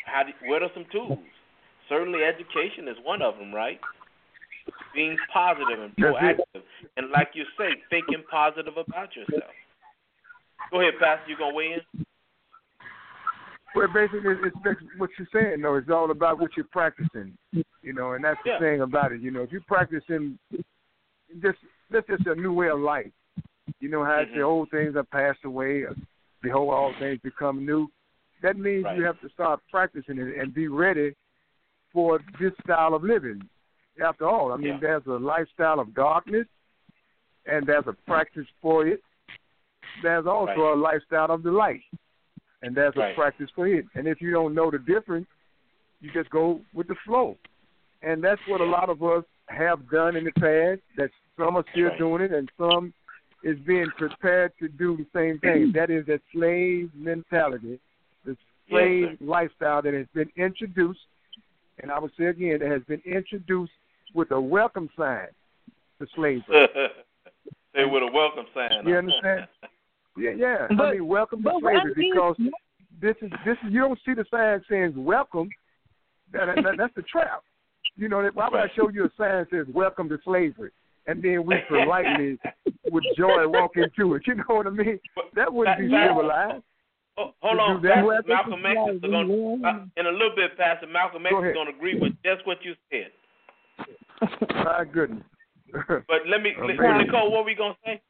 Speaker 2: how do, what are some tools? Certainly, education is one of them, right? Being positive and proactive, and like you say, thinking positive about yourself. Go ahead, Pastor. You gonna weigh in?
Speaker 3: Well, basically, it's, it's what you're saying, though. It's all about what you're practicing, you know, and that's the
Speaker 2: Yeah.
Speaker 3: thing about it. You know, if you're practicing, just that's just a new way of life. You know how
Speaker 2: Mm-hmm.
Speaker 3: the old things are passed away, behold, all things become new. That means
Speaker 2: Right.
Speaker 3: you have to start practicing it and be ready for this style of living. After all, I mean,
Speaker 2: Yeah.
Speaker 3: there's a lifestyle of darkness, and there's a practice for it. There's also
Speaker 2: Right.
Speaker 3: a lifestyle of the light, and there's a
Speaker 2: Right.
Speaker 3: practice for it. And if you don't know the difference, you just go with the flow. And that's what a lot of us have done in the past, that some are still
Speaker 2: Right.
Speaker 3: doing it, and some is being prepared to do the same thing. That is that slave mentality, the slave
Speaker 2: Yes,
Speaker 3: lifestyle that has been introduced, and I would say again, that has been introduced with a welcome sign to slavery.
Speaker 2: Say with a welcome sign.
Speaker 3: You understand? Yeah, yeah.
Speaker 4: But-
Speaker 3: I mean, welcome to
Speaker 4: but
Speaker 3: slavery,
Speaker 4: I mean-
Speaker 3: because this is this is you don't see the sign saying welcome. That, that, that's the trap. You know, why would I show you a sign that says welcome to slavery, and then we politely, with joy, walk into it? You know what I mean? That wouldn't be
Speaker 2: Yeah.
Speaker 3: civilized.
Speaker 2: Oh, hold
Speaker 3: to
Speaker 2: on,
Speaker 3: do that.
Speaker 2: Pastor Malcolm X is going uh, in a little bit. Pastor Malcolm X
Speaker 3: Go
Speaker 2: is
Speaker 3: ahead.
Speaker 2: going to agree with just what you said.
Speaker 3: My goodness.
Speaker 2: But let me,
Speaker 3: Amazing.
Speaker 2: Nicole, what were we gonna say?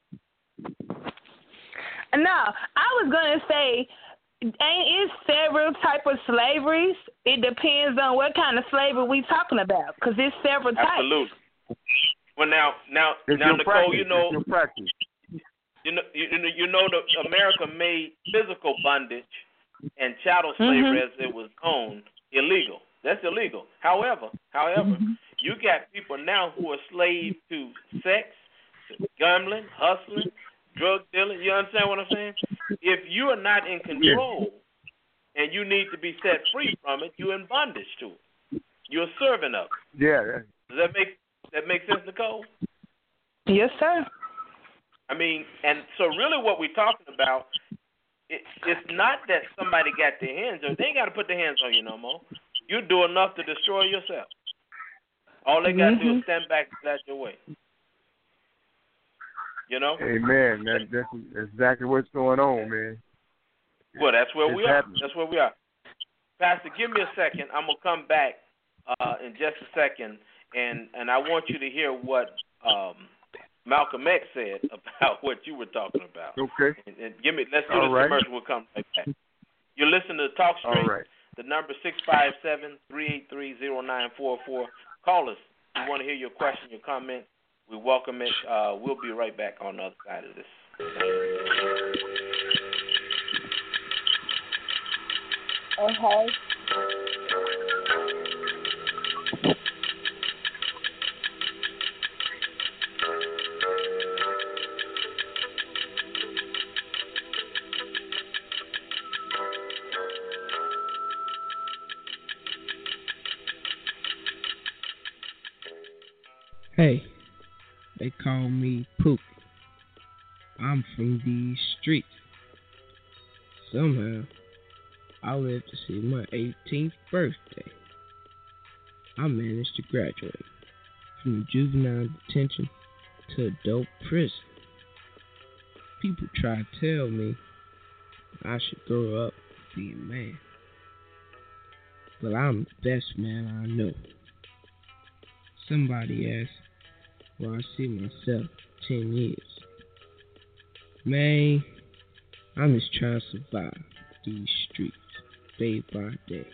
Speaker 4: No, I was gonna say, ain't it several type of slaveries? It depends on what kind of slavery we talking about, because it's several types.
Speaker 2: Absolutely. Well, now, now,
Speaker 3: It's
Speaker 2: now,
Speaker 3: your
Speaker 2: Nicole,
Speaker 3: practice.
Speaker 2: you know,
Speaker 3: It's your practice.
Speaker 2: you know, you, you know, you know that America made physical bondage and chattel slavery,
Speaker 4: Mhm.
Speaker 2: as it was known, illegal. That's illegal. However, however, you got people now who are slaves to sex, to gambling, hustling, drug dealing. You understand what I'm saying? If you are not in control and you need to be set free from it, you're in bondage to it. You're serving of it.
Speaker 3: Yeah.
Speaker 2: Does that make that make sense, Nicole?
Speaker 4: Yes, sir.
Speaker 2: I mean, and so really what we're talking about, it, it's not that somebody got their hands on. They ain't got to put their hands on you no more. You do enough to destroy yourself. All they got to do is
Speaker 4: Mhm.
Speaker 2: stand back and get your way. You know?
Speaker 3: Amen. That, that's exactly what's going on, man.
Speaker 2: Well, that's where
Speaker 3: It's
Speaker 2: we are.
Speaker 3: happening.
Speaker 2: That's where we are. Pastor, give me a second. I'm going to come back uh, in just a second, and, and I want you to hear what um, Malcolm X said about what you were talking about.
Speaker 3: Okay.
Speaker 2: And, and give me, let's do
Speaker 3: All
Speaker 2: this
Speaker 3: right.
Speaker 2: commercial. We'll come right back. You're listening to Talk
Speaker 3: All
Speaker 2: Straight.
Speaker 3: right.
Speaker 2: The number six five seven, three eight three, zero nine four four. Call us. We want to hear your question, your comment. We welcome it. Uh, we'll be right back on the other side of this.
Speaker 4: Okay.
Speaker 6: Hey, they call me Pook. I'm from these streets. Somehow, I lived to see my eighteenth birthday. I managed to graduate from juvenile detention to adult prison. People try to tell me I should grow up and be a man. But I'm the best man I know. Somebody asked where I see myself ten years. Man, I'm just trying to survive these streets day by day.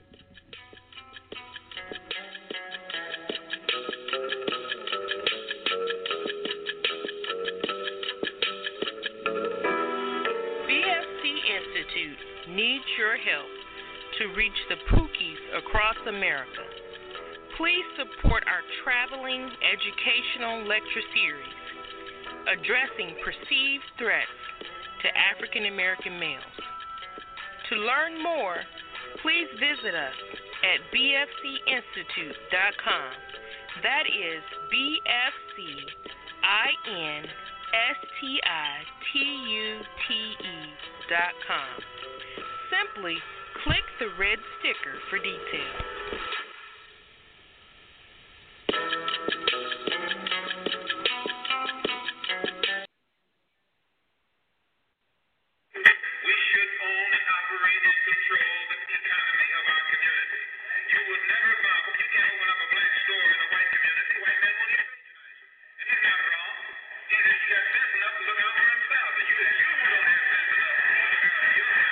Speaker 7: B F C Institute needs your help to reach the Pookies across America. Please support our traveling educational lecture series addressing perceived threats to African American males. To learn more, please visit us at b f c institute dot com. That is B F C I N S T I T U T E dot com. Simply Click the red sticker for details.
Speaker 5: We should own and operate and control the economy of our community. You would never buy, you can't open up a black store in a white community. White man won't even patronize you. And he's not wrong. He's just got sense enough to look out for himself. And you, you don't have sense enough to look out for yourself.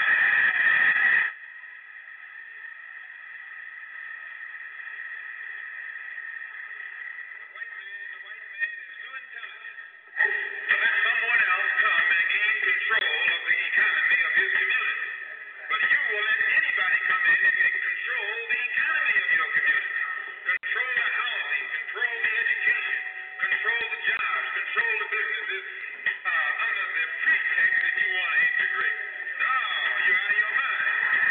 Speaker 5: To let someone else come and gain control of the economy of his community. But you will let anybody come in and take control the economy of your community. Control the housing, control the education, control the jobs, control the businesses uh, under the pretext that you want to integrate. No, you're out of your mind.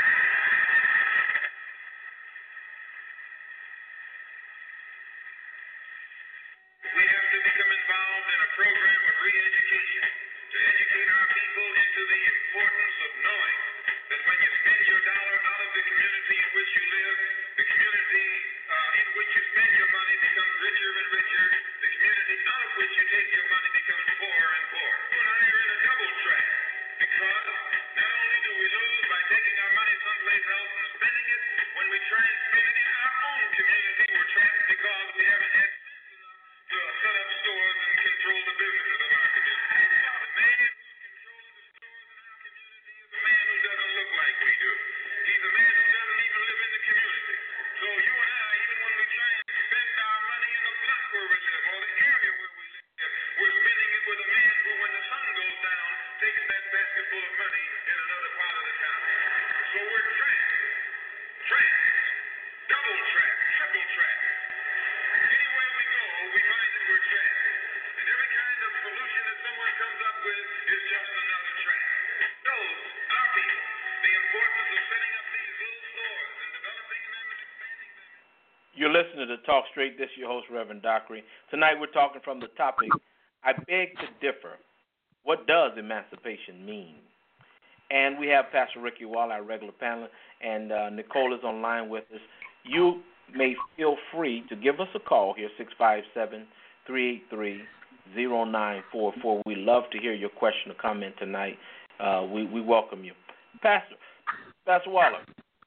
Speaker 5: We have to become involved in a program of re-education to educate our people into the importance of knowing that when you spend your dollar out of the community in which you live, the community uh, in which you spend your money becomes richer and richer. The community out of which you take your money becomes poorer and poorer. You and I are in a double track because not only do we lose by taking our money someplace else and spending it, when we try and spend it in our own community, we're trapped because we haven't had to set up stores and control the businesses of our community. The man who's controlling the stores in our community is a man who doesn't look like we do. He's a man who doesn't even live in the community. So you and I, even when we try and spend our money in the block where we live or the area where we live, we're spending it with a man who, when the sun goes down, takes that basket full of money in another part of the town. So we're trapped. Trapped. Double trapped. Triple trapped. Anywhere we go, we find that we're trapped. And every kind of solution that someone comes up with is just another trap. Those are people. The importance of setting up these little stores and developing them and expanding them.
Speaker 2: You're listening to Talk Straight. This is your host, Reverend Dockery. Tonight we're talking from the topic, I beg to differ. What does emancipation mean? And we have Pastor Ricky Wall, our regular panel, and uh, Nicole is online with us. You may feel free to give us a call here, six five seven, three eight three, zero nine four four. We love to hear your question or comment tonight. Uh, we, we welcome you. Pastor, Pastor Waller.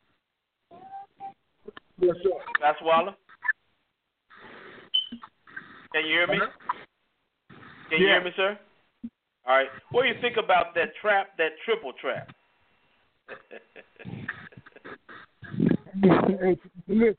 Speaker 3: Yes, sir.
Speaker 2: Pastor Waller? Can you hear me? Can you
Speaker 3: Yeah.
Speaker 2: hear me, sir? All right. What do you think about that trap, that triple trap?
Speaker 3: Hey, listen.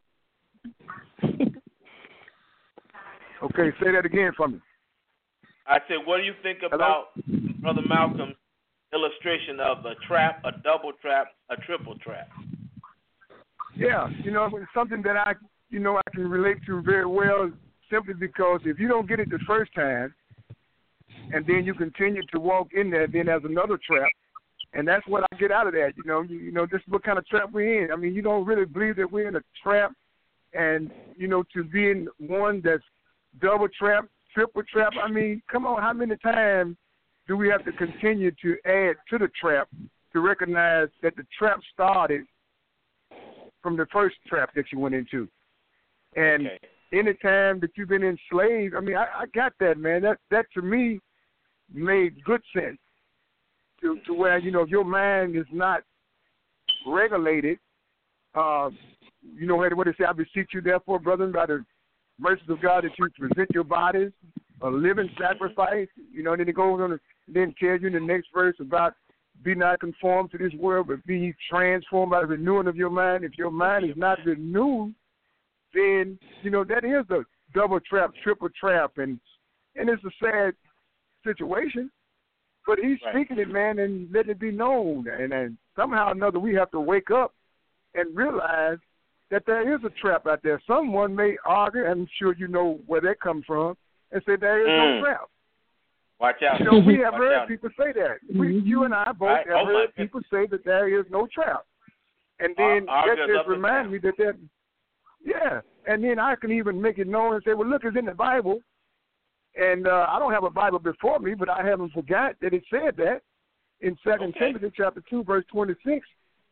Speaker 3: Okay, say that again for me.
Speaker 2: I said, what do you think about Brother Malcolm's illustration of a trap, a double trap, a triple trap?
Speaker 3: Yeah, you know, it's something that I, you know, I can relate to very well simply because if you don't get it the first time and then you continue to walk in there, then there's another trap. And that's what I get out of that, you know. You, you know, this is what kind of trap we're in. I mean, you don't really believe that we're in a trap and, you know, to be in one that's double trap, triple trap. I mean, come on, how many times do we have to continue to add to the trap to recognize that the trap started from the first trap that you went into? And
Speaker 2: Okay.
Speaker 3: any time that you've been enslaved, I mean, I, I got that, man. That, that to me made good sense. To, to where, you know, if your mind is not regulated, uh, you know what they say, I beseech you, therefore, brethren, by the mercies of God, that you present your bodies a living sacrifice. You know, and then it goes on to then tell you in the next verse about be not conformed to this world, but be transformed by the renewing of your mind. If your mind is not renewed, then, you know, that is a double trap, triple trap, and and it's a sad situation. But he's
Speaker 2: Right.
Speaker 3: speaking it, man, and letting it be known. And, and somehow or another, we have to wake up and realize that there is a trap out there. Someone may argue, and I'm sure you know where that comes from, and say there is
Speaker 2: Mm.
Speaker 3: no trap.
Speaker 2: Watch out.
Speaker 3: You know, we have
Speaker 2: Watch
Speaker 3: heard
Speaker 2: out.
Speaker 3: people say that. We, you and I both
Speaker 2: Right.
Speaker 3: have
Speaker 2: Oh, my
Speaker 3: heard
Speaker 2: goodness.
Speaker 3: people say that there is no trap. And then
Speaker 2: Ar-
Speaker 3: that
Speaker 2: arguers
Speaker 3: just
Speaker 2: up and
Speaker 3: reminds
Speaker 2: down.
Speaker 3: me that that, yeah. And then I can even make it known and say, well, look, it's in the Bible. And uh, I don't have a Bible before me, but I haven't forgot that it said that in Second
Speaker 2: Okay.
Speaker 3: Timothy chapter two, verse twenty-six.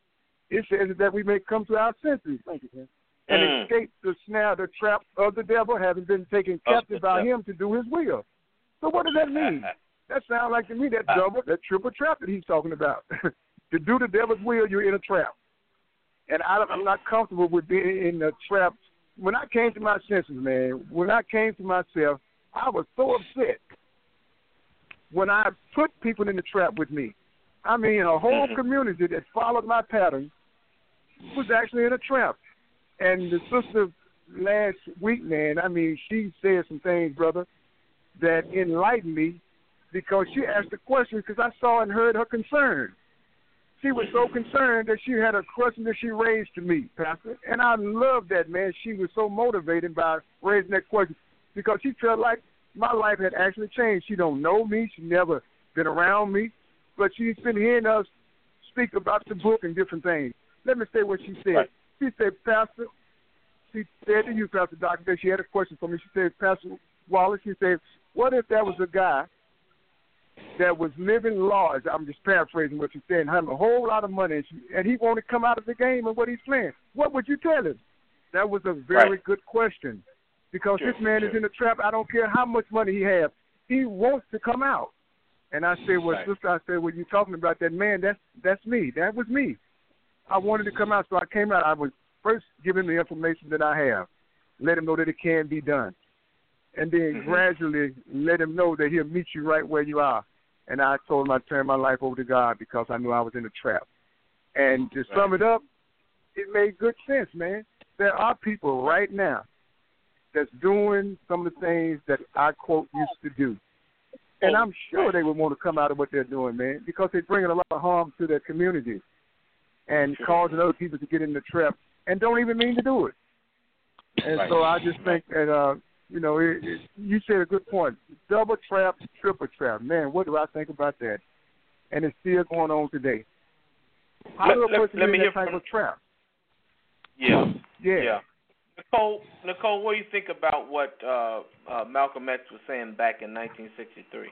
Speaker 3: it says that we may come to our senses. Thank you, man. And
Speaker 2: mm.
Speaker 3: escape the snare, the trap of the devil, having been taken captive by him to do his will. So what does that mean? That sounds like to me that double, that triple trap that he's talking about. To do the devil's will, you're in a trap. And I, I'm not comfortable with being in a trap. When I came to my senses, man, when I came to myself, I was so upset when I put people in the trap with me. I mean, a whole mm-hmm. community that followed my pattern was actually in a trap. And the sister last week, man, I mean, she said some things, brother, that enlightened me because she asked a question because I saw and heard her concern. She was so concerned that she had a question that she raised to me, Pastor. And I love that, man. She was so motivated by raising that question because she felt like my life had actually changed. She don't know me. She never been around me. But she's been hearing us speak about the book and different things. Let me say what she said. Right. She said, Pastor, she said to you, Pastor Doctor, that she had a question for me. She said, Pastor Wallace, she said, what if there was a guy that was living large? I'm just paraphrasing what she said, and having a whole lot of money, and, she, and he wanted to come out of the game and what he's playing. What would you tell him? That was a very right. good question because sure, this man sure. is in a trap. I don't care how much money he has. He wants to come out. And I said, well, right. sister, I said, well, you're talking about that man, that's, that's me. That was me. I wanted to come out, so I came out. I was first giving the information that I have, let him know that it can be done. And then mm-hmm. gradually let him know that he'll meet you right where you are. And I told him I'd turn my life over to God because I knew I was in a trap. And to right. sum it up, it made good sense, man. There are people right now that's doing some of the things that I, quote, used to do. And I'm sure they would want to come out of what they're doing, man, because they're bringing a lot of harm to their community and sure. causing other people to get in the trap and don't even mean to do it. And right. so I just think that, uh, you know, it, it, you said a good point. Double trap, triple trap. Man, what do I think about that? And it's still going on today. How
Speaker 2: let,
Speaker 3: do a person
Speaker 2: let, let
Speaker 3: get
Speaker 2: me
Speaker 3: in
Speaker 2: hear
Speaker 3: that type
Speaker 2: from,
Speaker 3: of trap?
Speaker 2: Yeah.
Speaker 3: Yeah.
Speaker 2: Yeah. Nicole, Nicole, what do you think about what uh, uh, Malcolm X was saying back in nineteen sixty-three?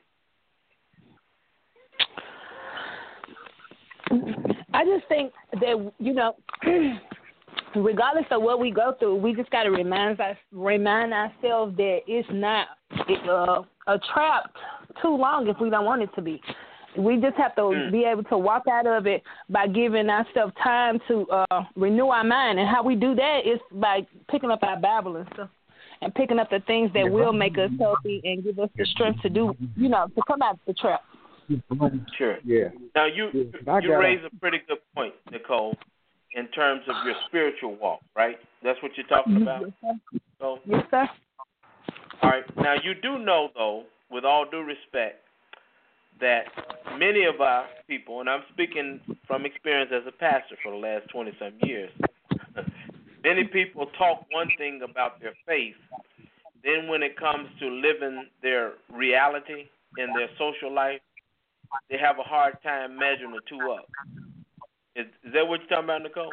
Speaker 4: I just think that, you know, regardless of what we go through, we just got to remind us, remind ourselves that it's not uh, a trap too long if we don't want it to be. We just have to mm. be able to walk out of it by giving ourselves time to uh, renew our mind. And how we do that is by picking up our Bible and stuff and picking up the things that will make us healthy and give us the strength to do, you know, to come out of the trap.
Speaker 2: Sure.
Speaker 3: Yeah.
Speaker 2: Now, you
Speaker 3: yeah.
Speaker 2: you raise a pretty good point, Nicole, in terms of your spiritual walk, right? That's what you're talking about?
Speaker 4: Yes, sir.
Speaker 2: So,
Speaker 4: yes, sir.
Speaker 2: All right. Now, you do know, though, with all due respect, that many of our people, and I'm speaking from experience as a pastor for the last twenty-some years, many people talk one thing about their faith, then when it comes to living their reality in their social life, they have a hard time measuring the two up. Is, is that what you're talking about, Nicole?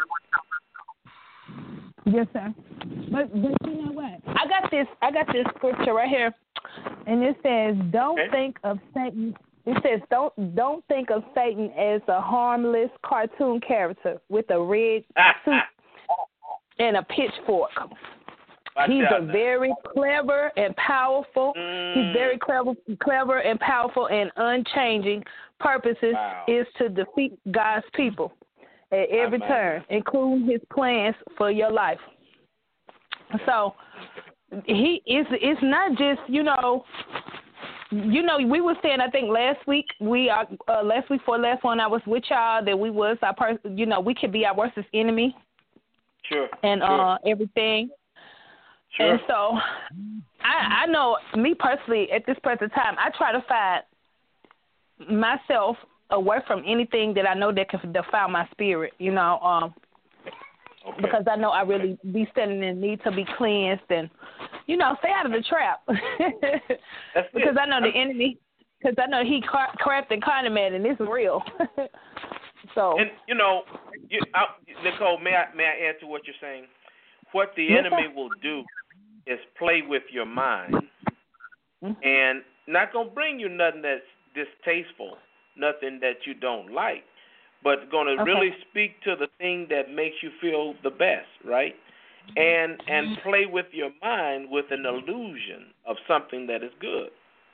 Speaker 4: Yes, sir. But, but you know what? I got this. I got this scripture right here, and it says, "Don't okay. think of Satan." It says, "Don't don't think of Satan as a harmless cartoon character with a red suit and a pitchfork. Watch He's a now. very clever and powerful. Mm. He's very clever, clever and powerful and unchanging. Purposes
Speaker 2: wow.
Speaker 4: is to defeat God's people at every wow, turn, including His plans for your life. So he is. It's not just you know." You know, we were saying, I think last week, we are, uh, last week for last one, I was with y'all, that we was our person, you know, we could be our worst enemy.
Speaker 2: Sure.
Speaker 4: And
Speaker 2: sure.
Speaker 4: uh, everything.
Speaker 2: Sure.
Speaker 4: And so, I, I know, me personally, at this present time, I try to find myself away from anything that I know that can defile my spirit, you know, um, okay. because I know I really be standing in need to be cleansed and, you know, stay out of the trap.
Speaker 2: That's
Speaker 4: because
Speaker 2: it.
Speaker 4: I know the enemy, because I know he craft and condiment, and it's real. So.
Speaker 2: And you know, you, I, Nicole, may I may I add to what you're saying? What the
Speaker 4: yes,
Speaker 2: enemy
Speaker 4: sir.
Speaker 2: will do is play with your mind,
Speaker 4: mm-hmm.
Speaker 2: and not gonna bring you nothing that's distasteful, nothing that you don't like, but going to
Speaker 4: Okay.
Speaker 2: really speak to the thing that makes you feel the best, right? And and play with your mind with an illusion of something that is good.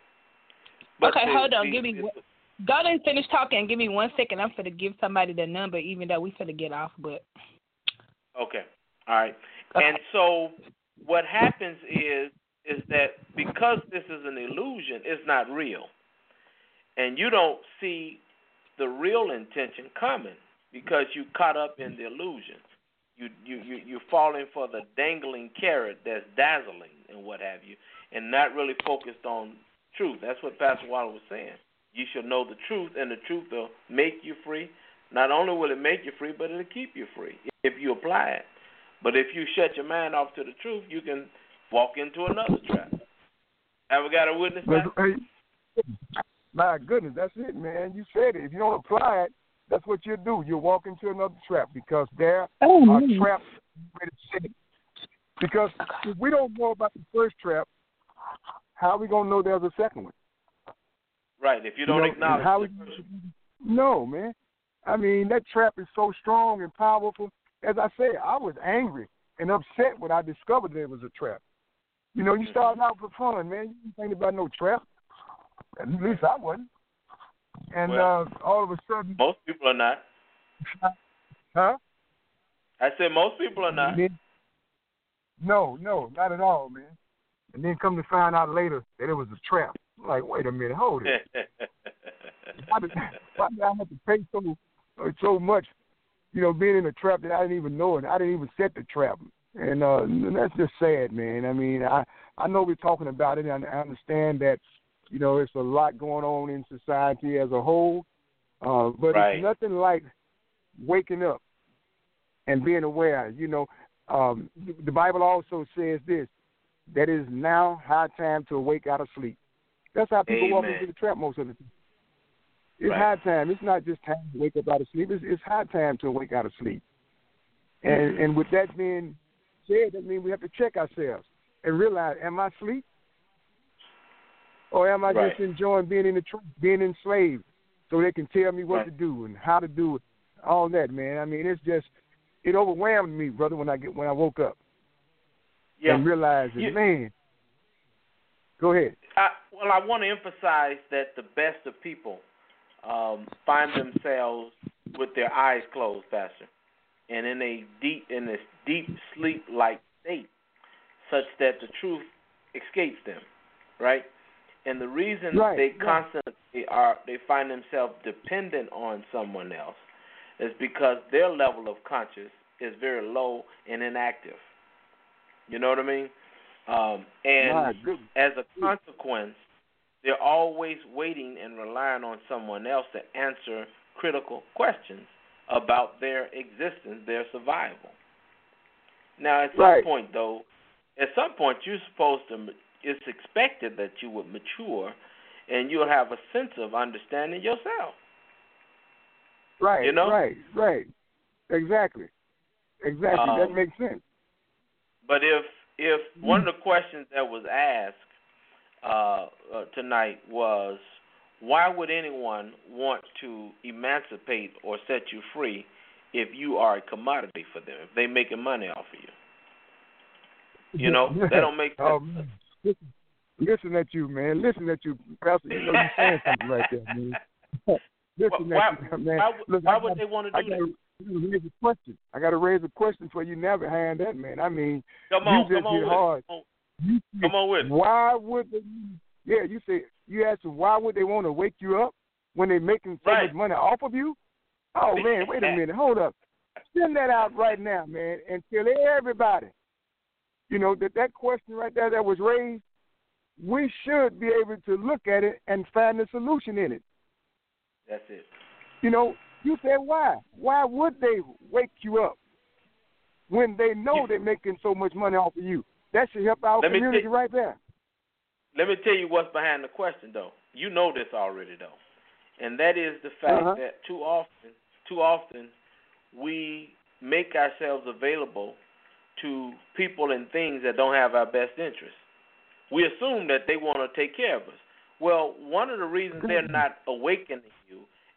Speaker 2: But
Speaker 4: okay,
Speaker 2: the,
Speaker 4: hold on.
Speaker 2: the,
Speaker 4: Give me
Speaker 2: the,
Speaker 4: one. Go ahead and finish talking and give me one second. I'm going to give somebody the number, even though we finna get off. But
Speaker 2: Okay. All right.
Speaker 4: Okay.
Speaker 2: And so what happens is is that because this is an illusion, it's not real. And you don't see the real intention coming because you caught up in the illusion. You you you you're falling for the dangling carrot that's dazzling and what have you, and not really focused on truth. That's what Pastor Waller was saying. You should know the truth, and the truth will make you free. Not only will it make you free, but it'll keep you free if you apply it. But if you shut your mind off to the truth, you can walk into another trap. Have we got a witness?
Speaker 3: Hey, my goodness, that's it, man. You said it. If you don't apply it, that's what you do. You walk into another trap because there
Speaker 4: Oh,
Speaker 3: are
Speaker 4: man.
Speaker 3: traps ready to set. Because if we don't know about the first trap, how are we going to know there's a second one?
Speaker 2: Right, if you don't
Speaker 3: You know,
Speaker 2: acknowledge
Speaker 3: how
Speaker 2: the
Speaker 3: we,
Speaker 2: first.
Speaker 3: No, man. I mean, that trap is so strong and powerful. As I said, I was angry and upset when I discovered there was a trap. You know, you starting out for fun, man. You didn't think about no trap. At least I wasn't. And
Speaker 2: Well,
Speaker 3: uh, all of a sudden,
Speaker 2: most people are not.
Speaker 3: huh?
Speaker 2: I said most people are not.
Speaker 3: Then, no, no, not at all, man. And then come to find out later that it was a trap. I'm like, wait a minute, hold it. why, did, why did I have to pay so so much, you know, being in a trap that I didn't even know it? I didn't even set the trap. And, uh, and that's just sad, man. I mean, I, I know we're talking about it, and I understand that, you know, it's a lot going on in society as a whole, uh, but
Speaker 2: Right.
Speaker 3: it's nothing like waking up and being aware. You know, um, the Bible also says this, that it is now high time to awake out of sleep. That's how people walk
Speaker 2: Amen.
Speaker 3: into the trap most of the time. It's
Speaker 2: Right.
Speaker 3: high time. It's not just time to wake up out of sleep. It's, it's high time to awake out of sleep. And
Speaker 2: Mm-hmm.
Speaker 3: and with that being said, that means we have to check ourselves and realize, am I asleep? Or am I
Speaker 2: Right.
Speaker 3: just enjoying being in the trap, being enslaved, so they can tell me what
Speaker 2: Right.
Speaker 3: to do and how to do it, all that, man. I mean, it's just, it overwhelmed me, brother, when I get when I woke up
Speaker 2: Yeah.
Speaker 3: and realized that,
Speaker 2: You-
Speaker 3: man. Go ahead.
Speaker 2: I, well, I want to emphasize that the best of people um, find themselves with their eyes closed, Pastor, and in a deep, in this deep sleep-like state, such that the truth escapes them, right? And the reason
Speaker 3: Right,
Speaker 2: they
Speaker 3: right.
Speaker 2: constantly are, they find themselves dependent on someone else, is because their level of conscious is very low and inactive. You know what I mean? Um, and
Speaker 3: My goodness.
Speaker 2: as a consequence, they're always waiting and relying on someone else to answer critical questions about their existence, their survival. Now, at some
Speaker 3: Right.
Speaker 2: point, though, at some point, you're supposed to, it's expected that you would mature and you'll have a sense of understanding yourself.
Speaker 3: Right,
Speaker 2: You know?
Speaker 3: right, right. Exactly. Exactly. that
Speaker 2: Um,
Speaker 3: makes sense.
Speaker 2: But if if one of the questions that was asked uh, uh, tonight was, why would anyone want to emancipate or set you free if you are a commodity for them, if they're making money off of you? You know, that don't make sense.
Speaker 3: Oh, man. Listen, listen at you, man. Listen at you, Pastor. You know you're saying something right there, man. Listen
Speaker 2: why,
Speaker 3: at you, man.
Speaker 2: why, would-
Speaker 3: Look,
Speaker 2: why
Speaker 3: I
Speaker 2: would
Speaker 3: gotta,
Speaker 2: they want to
Speaker 3: I
Speaker 2: do
Speaker 3: gotta,
Speaker 2: that?
Speaker 3: I gotta raise a question. I got to raise a question for you. Never hand that, man. I mean,
Speaker 2: Come on,
Speaker 3: you just
Speaker 2: come on
Speaker 3: hit
Speaker 2: with
Speaker 3: hard.
Speaker 2: it. Come on,
Speaker 3: You
Speaker 2: come
Speaker 3: said,
Speaker 2: on with it.
Speaker 3: why would they? Yeah, you say you asked them why would they want to wake you up when they're making so
Speaker 2: Right.
Speaker 3: much money off of you? Oh man, wait a minute, hold up. Send that out right now, man, and tell everybody. You know that that question right there that was raised, we should be able to look at it and find a solution in it.
Speaker 2: That's it.
Speaker 3: You know, you said why? Why would they wake you up when they know they're making so much money off of you? That should help our
Speaker 2: Let me
Speaker 3: community
Speaker 2: t-
Speaker 3: right there.
Speaker 2: Let me tell you what's behind the question, though. You know this already, though, and that is the fact
Speaker 3: Uh-huh.
Speaker 2: that too often, too often, we make ourselves available to people and things that don't have our best interests. We assume that they want to take care of us. Well, one of the reasons they're not awakening you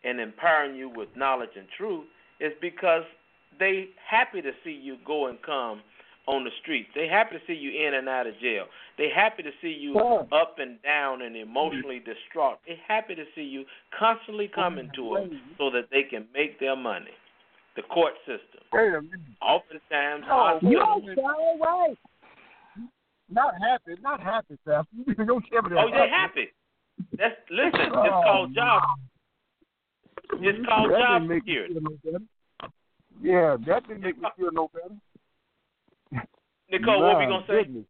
Speaker 2: and empowering you with knowledge and truth is because they happy to see you go and come on the streets. They happy to see you in and out of jail. They happy to see you up and down and emotionally distraught. They happy to see you constantly coming to them so that they can make their money. The court system. Oftentimes,
Speaker 3: oh,
Speaker 4: you are so right.
Speaker 3: Not happy, not happy, Pastor. Don't tell me that.
Speaker 2: Oh, they're happy. That's listen. It's called job. It's called
Speaker 3: that
Speaker 2: job
Speaker 3: didn't make
Speaker 2: security.
Speaker 3: Me feel no better. Yeah, that didn't make me feel no better.
Speaker 2: Nicole, what we gonna say?
Speaker 3: Goodness.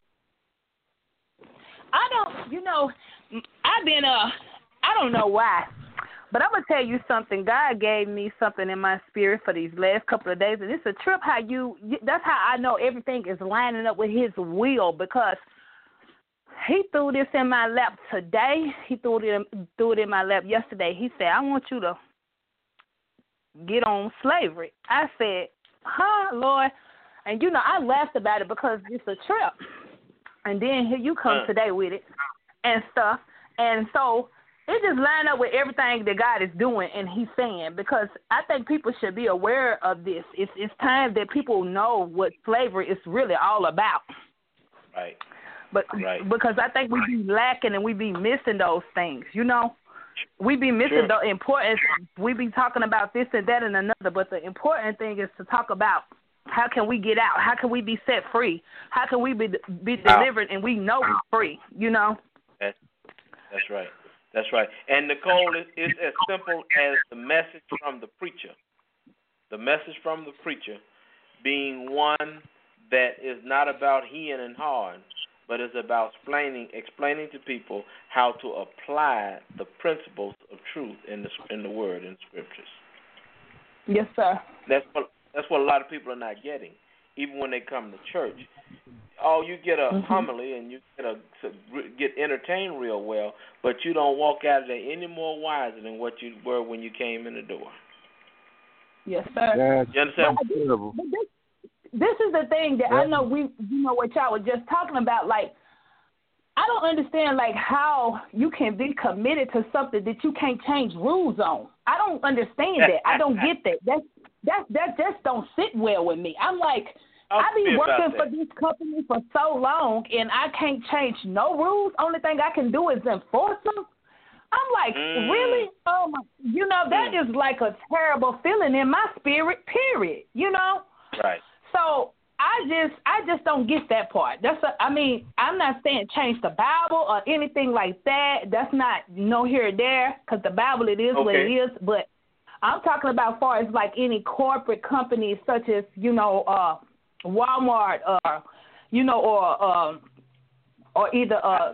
Speaker 4: I don't, you know, I've been, uh, I don't know why, but I'm going to tell you something. God gave me something in my spirit for these last couple of days, and it's a trip how you, that's how I know everything is lining up with his will, because he threw this in my lap today. He threw it in, threw it in my lap yesterday. He said, I want you to get on slavery. I said, huh, Lord? And, you know, I laughed about it because it's a trip. And then here you come today with it and stuff. And so it just lined up with everything that God is doing and he's saying, because I think people should be aware of this. It's it's time that people know what slavery is really all about.
Speaker 2: Right.
Speaker 4: But
Speaker 2: right.
Speaker 4: Because I think we be lacking and we be missing those things, you know. We be missing
Speaker 2: sure.
Speaker 4: the importance. We be talking about this and that and another, but the important thing is to talk about how can we get out? How can we be set free? How can we be be delivered and we know we're free, you know?
Speaker 2: That's, that's right. That's right. And, Nicole, it, it's as simple as the message from the preacher. The message from the preacher being one that is not about heeing and hawing, but is about explaining explaining to people how to apply the principles of truth in the in the Word and Scriptures.
Speaker 4: Yes, sir.
Speaker 2: That's what that's what a lot of people are not getting, even when they come to church. Oh, you get a mm-hmm. homily and you get a get entertained real well, but you don't walk out of there any more wiser than what you were when you came in the door.
Speaker 4: Yes, sir.
Speaker 3: That's
Speaker 2: you understand?
Speaker 3: terrible.
Speaker 4: But this, this is the thing that yeah. I know we, you know, what y'all were just talking about. Like, I don't understand, like, how you can be committed to something that you can't change rules on. I don't understand that. I don't get that. That's that that just don't sit well with me. I'm like, I've been working for this company for so long, and I can't change no rules. Only thing I can do is enforce them. I'm like, mm. really? Oh my! You know, that mm. is like a terrible feeling in my spirit. Period. You know.
Speaker 2: Right.
Speaker 4: So I just, I just don't get that part. That's, a, I mean, I'm not saying change the Bible or anything like that. That's not no here or there, because the Bible, it is okay. what it is. But I'm talking about as far as like any corporate companies such as, you know, uh, Walmart or, you know, or um, or either uh,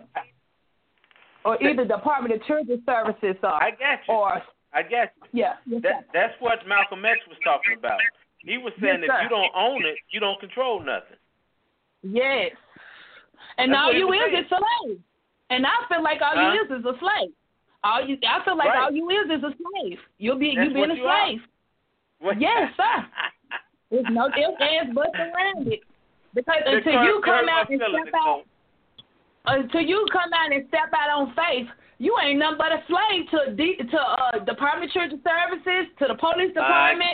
Speaker 4: or either Department of Children's Services. Or,
Speaker 2: I get you. Or
Speaker 4: I
Speaker 2: get you.
Speaker 4: Yeah.
Speaker 2: That, that's what Malcolm X was talking about. He was saying
Speaker 4: yes,
Speaker 2: if you don't own it, you don't control nothing.
Speaker 4: Yes. And
Speaker 2: That's
Speaker 4: all you is
Speaker 2: saying.
Speaker 4: is a slave. And I feel like all
Speaker 2: huh?
Speaker 4: you is is a slave. All you, I feel like
Speaker 2: right.
Speaker 4: all you is is a slave. You'll be
Speaker 2: That's
Speaker 4: you being a
Speaker 2: you
Speaker 4: slave. Yes, sir. There's no ifs, ands, buts around it. Because
Speaker 2: the
Speaker 4: until you come out and
Speaker 2: feeling,
Speaker 4: step out, until you come out and step out on faith, you ain't nothing but a slave to D, to uh, Department of Children's Services, to the police department.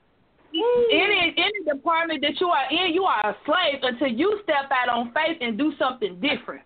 Speaker 4: Any any department that you are in, you are a slave until you step out on faith and do something different.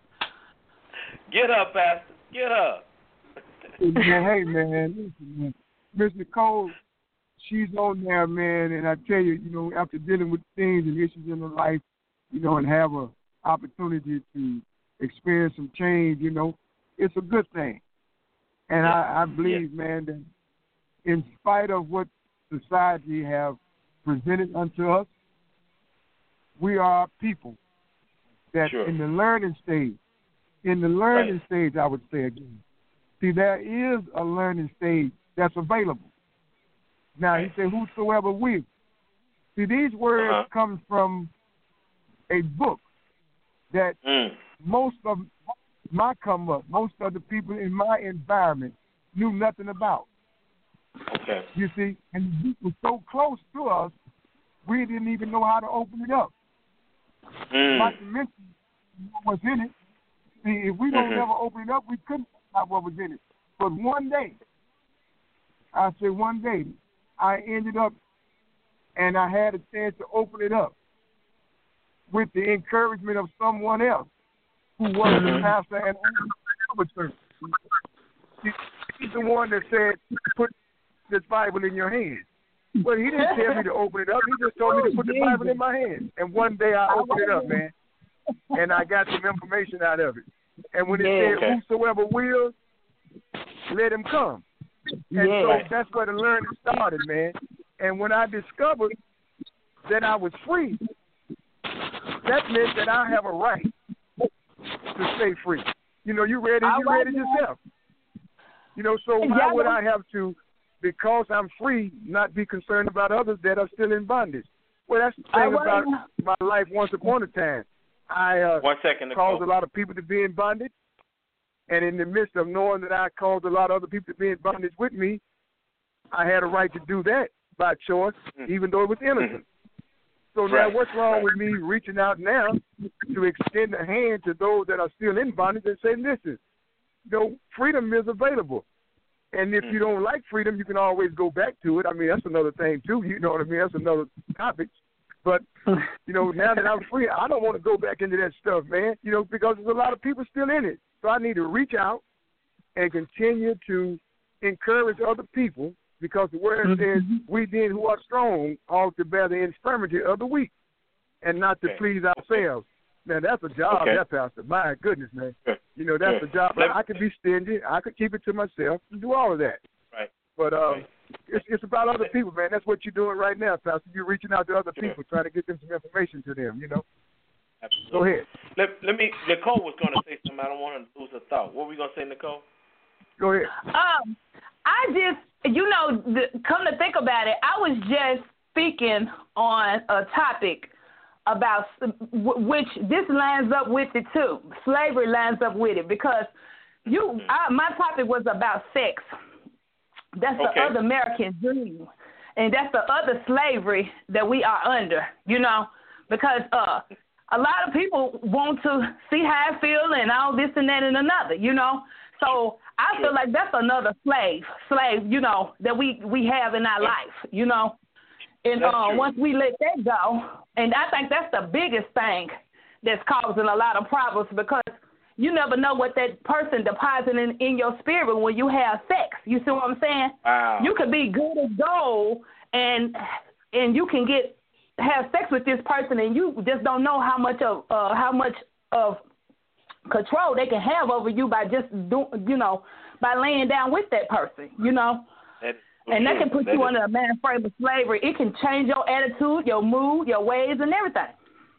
Speaker 2: Get up, Pastor. Get up.
Speaker 3: Hey, man, listen, man. Miss Nicole, she's on there, man, and I tell you, you know, after dealing with things and issues in her life, you know, and have an opportunity to experience some change, you know, it's a good thing. And yeah. I, I believe, yeah. man, that in spite of what society have presented unto us, we are people that
Speaker 2: sure.
Speaker 3: in the learning stage, in the learning
Speaker 2: right.
Speaker 3: stage, I would say again, see, there is a learning stage that's available. Now,
Speaker 2: right.
Speaker 3: he said, whosoever will. See, these words
Speaker 2: uh-huh.
Speaker 3: come from a book that
Speaker 2: mm.
Speaker 3: most of my come up, most of the people in my environment knew nothing about.
Speaker 2: Okay.
Speaker 3: You see, and the book was so close to us, we didn't even know how to open it up.
Speaker 2: Mm.
Speaker 3: Not to mention what's in it. See, if we don't
Speaker 2: mm-hmm.
Speaker 3: never open it up, we couldn't find out what was in it. But one day, I said one day I ended up and I had a chance to open it up with the encouragement of someone else who was the pastor and owner. He's the one that said, put this Bible in your hand. Well, he didn't tell me to open it up. He just told me to put the Bible in my hand. And one day I opened it up, man, and I got some information out of it. And when it
Speaker 4: yeah.
Speaker 3: said, whosoever will, let him come. And
Speaker 4: yeah.
Speaker 3: so that's where the learning started, man. And when I discovered that I was free, that meant that I have a right to stay free. You know, you read it, you read it yourself. You know, so why would I have to, because I'm free, not be concerned about others that are still in bondage? Well, that's the thing about my life once upon a time. I uh,
Speaker 2: One second,
Speaker 3: caused a lot of people to be in bondage, and in the midst of knowing that I caused a lot of other people to be in bondage with me, I had a right to do that by choice, mm-hmm. even though it was innocent. So
Speaker 2: right.
Speaker 3: now what's wrong
Speaker 2: right.
Speaker 3: with me reaching out now to extend a hand to those that are still in bondage and say, listen, you know, freedom is available. And if you don't like freedom, you can always go back to it. I mean, that's another thing, too. You know what I mean? That's another topic. But, you know, now that I'm free, I don't want to go back into that stuff, man, you know, because there's a lot of people still in it. So I need to reach out and continue to encourage other people, because the word says, we then who are strong ought to bear the infirmity of the weak and not to okay. please ourselves. Now, that's a job, okay. that, Pastor. My goodness, man. Sure. You know, that's sure. a job. I, I could be stingy. I could keep it to myself and do all of that.
Speaker 2: Right.
Speaker 3: But um,
Speaker 2: right.
Speaker 3: It's, it's about other people, man. That's what you're doing right now, Pastor. You're reaching out to other sure. people, trying to get them some information to them, you know.
Speaker 2: Absolutely.
Speaker 3: Go ahead.
Speaker 2: Let, let me, Nicole was going to say something. I don't want to lose a thought. What were we going to say, Nicole?
Speaker 3: Go ahead.
Speaker 4: Um, I just, you know, the, come to think about it, I was just speaking on a topic about, which this lines up with it too. Slavery lines up with it, because you, mm-hmm. I, my topic was about sex. That's
Speaker 2: okay.
Speaker 4: the other American dream, and that's the other slavery that we are under, you know, because uh, a lot of people want to see how I feel and all this and that and another, you know. So I feel like that's another slave, slave, you know, that we, we have in our life, you know. And uh, once we let that go, and I think that's the biggest thing that's causing a lot of problems, because you never know what that person depositing in, in your spirit when you have sex. You see what I'm saying?
Speaker 2: Wow.
Speaker 4: You could be good as gold, and and you can get have sex with this person, and you just don't know how much of uh, how much of control they can have over you by just do, you know, by laying down with that person, you know.
Speaker 2: That's
Speaker 4: and
Speaker 2: true.
Speaker 4: that can put
Speaker 2: that
Speaker 4: you
Speaker 2: is...
Speaker 4: under a man frame of slavery. It can change your attitude, your mood, your ways, and everything.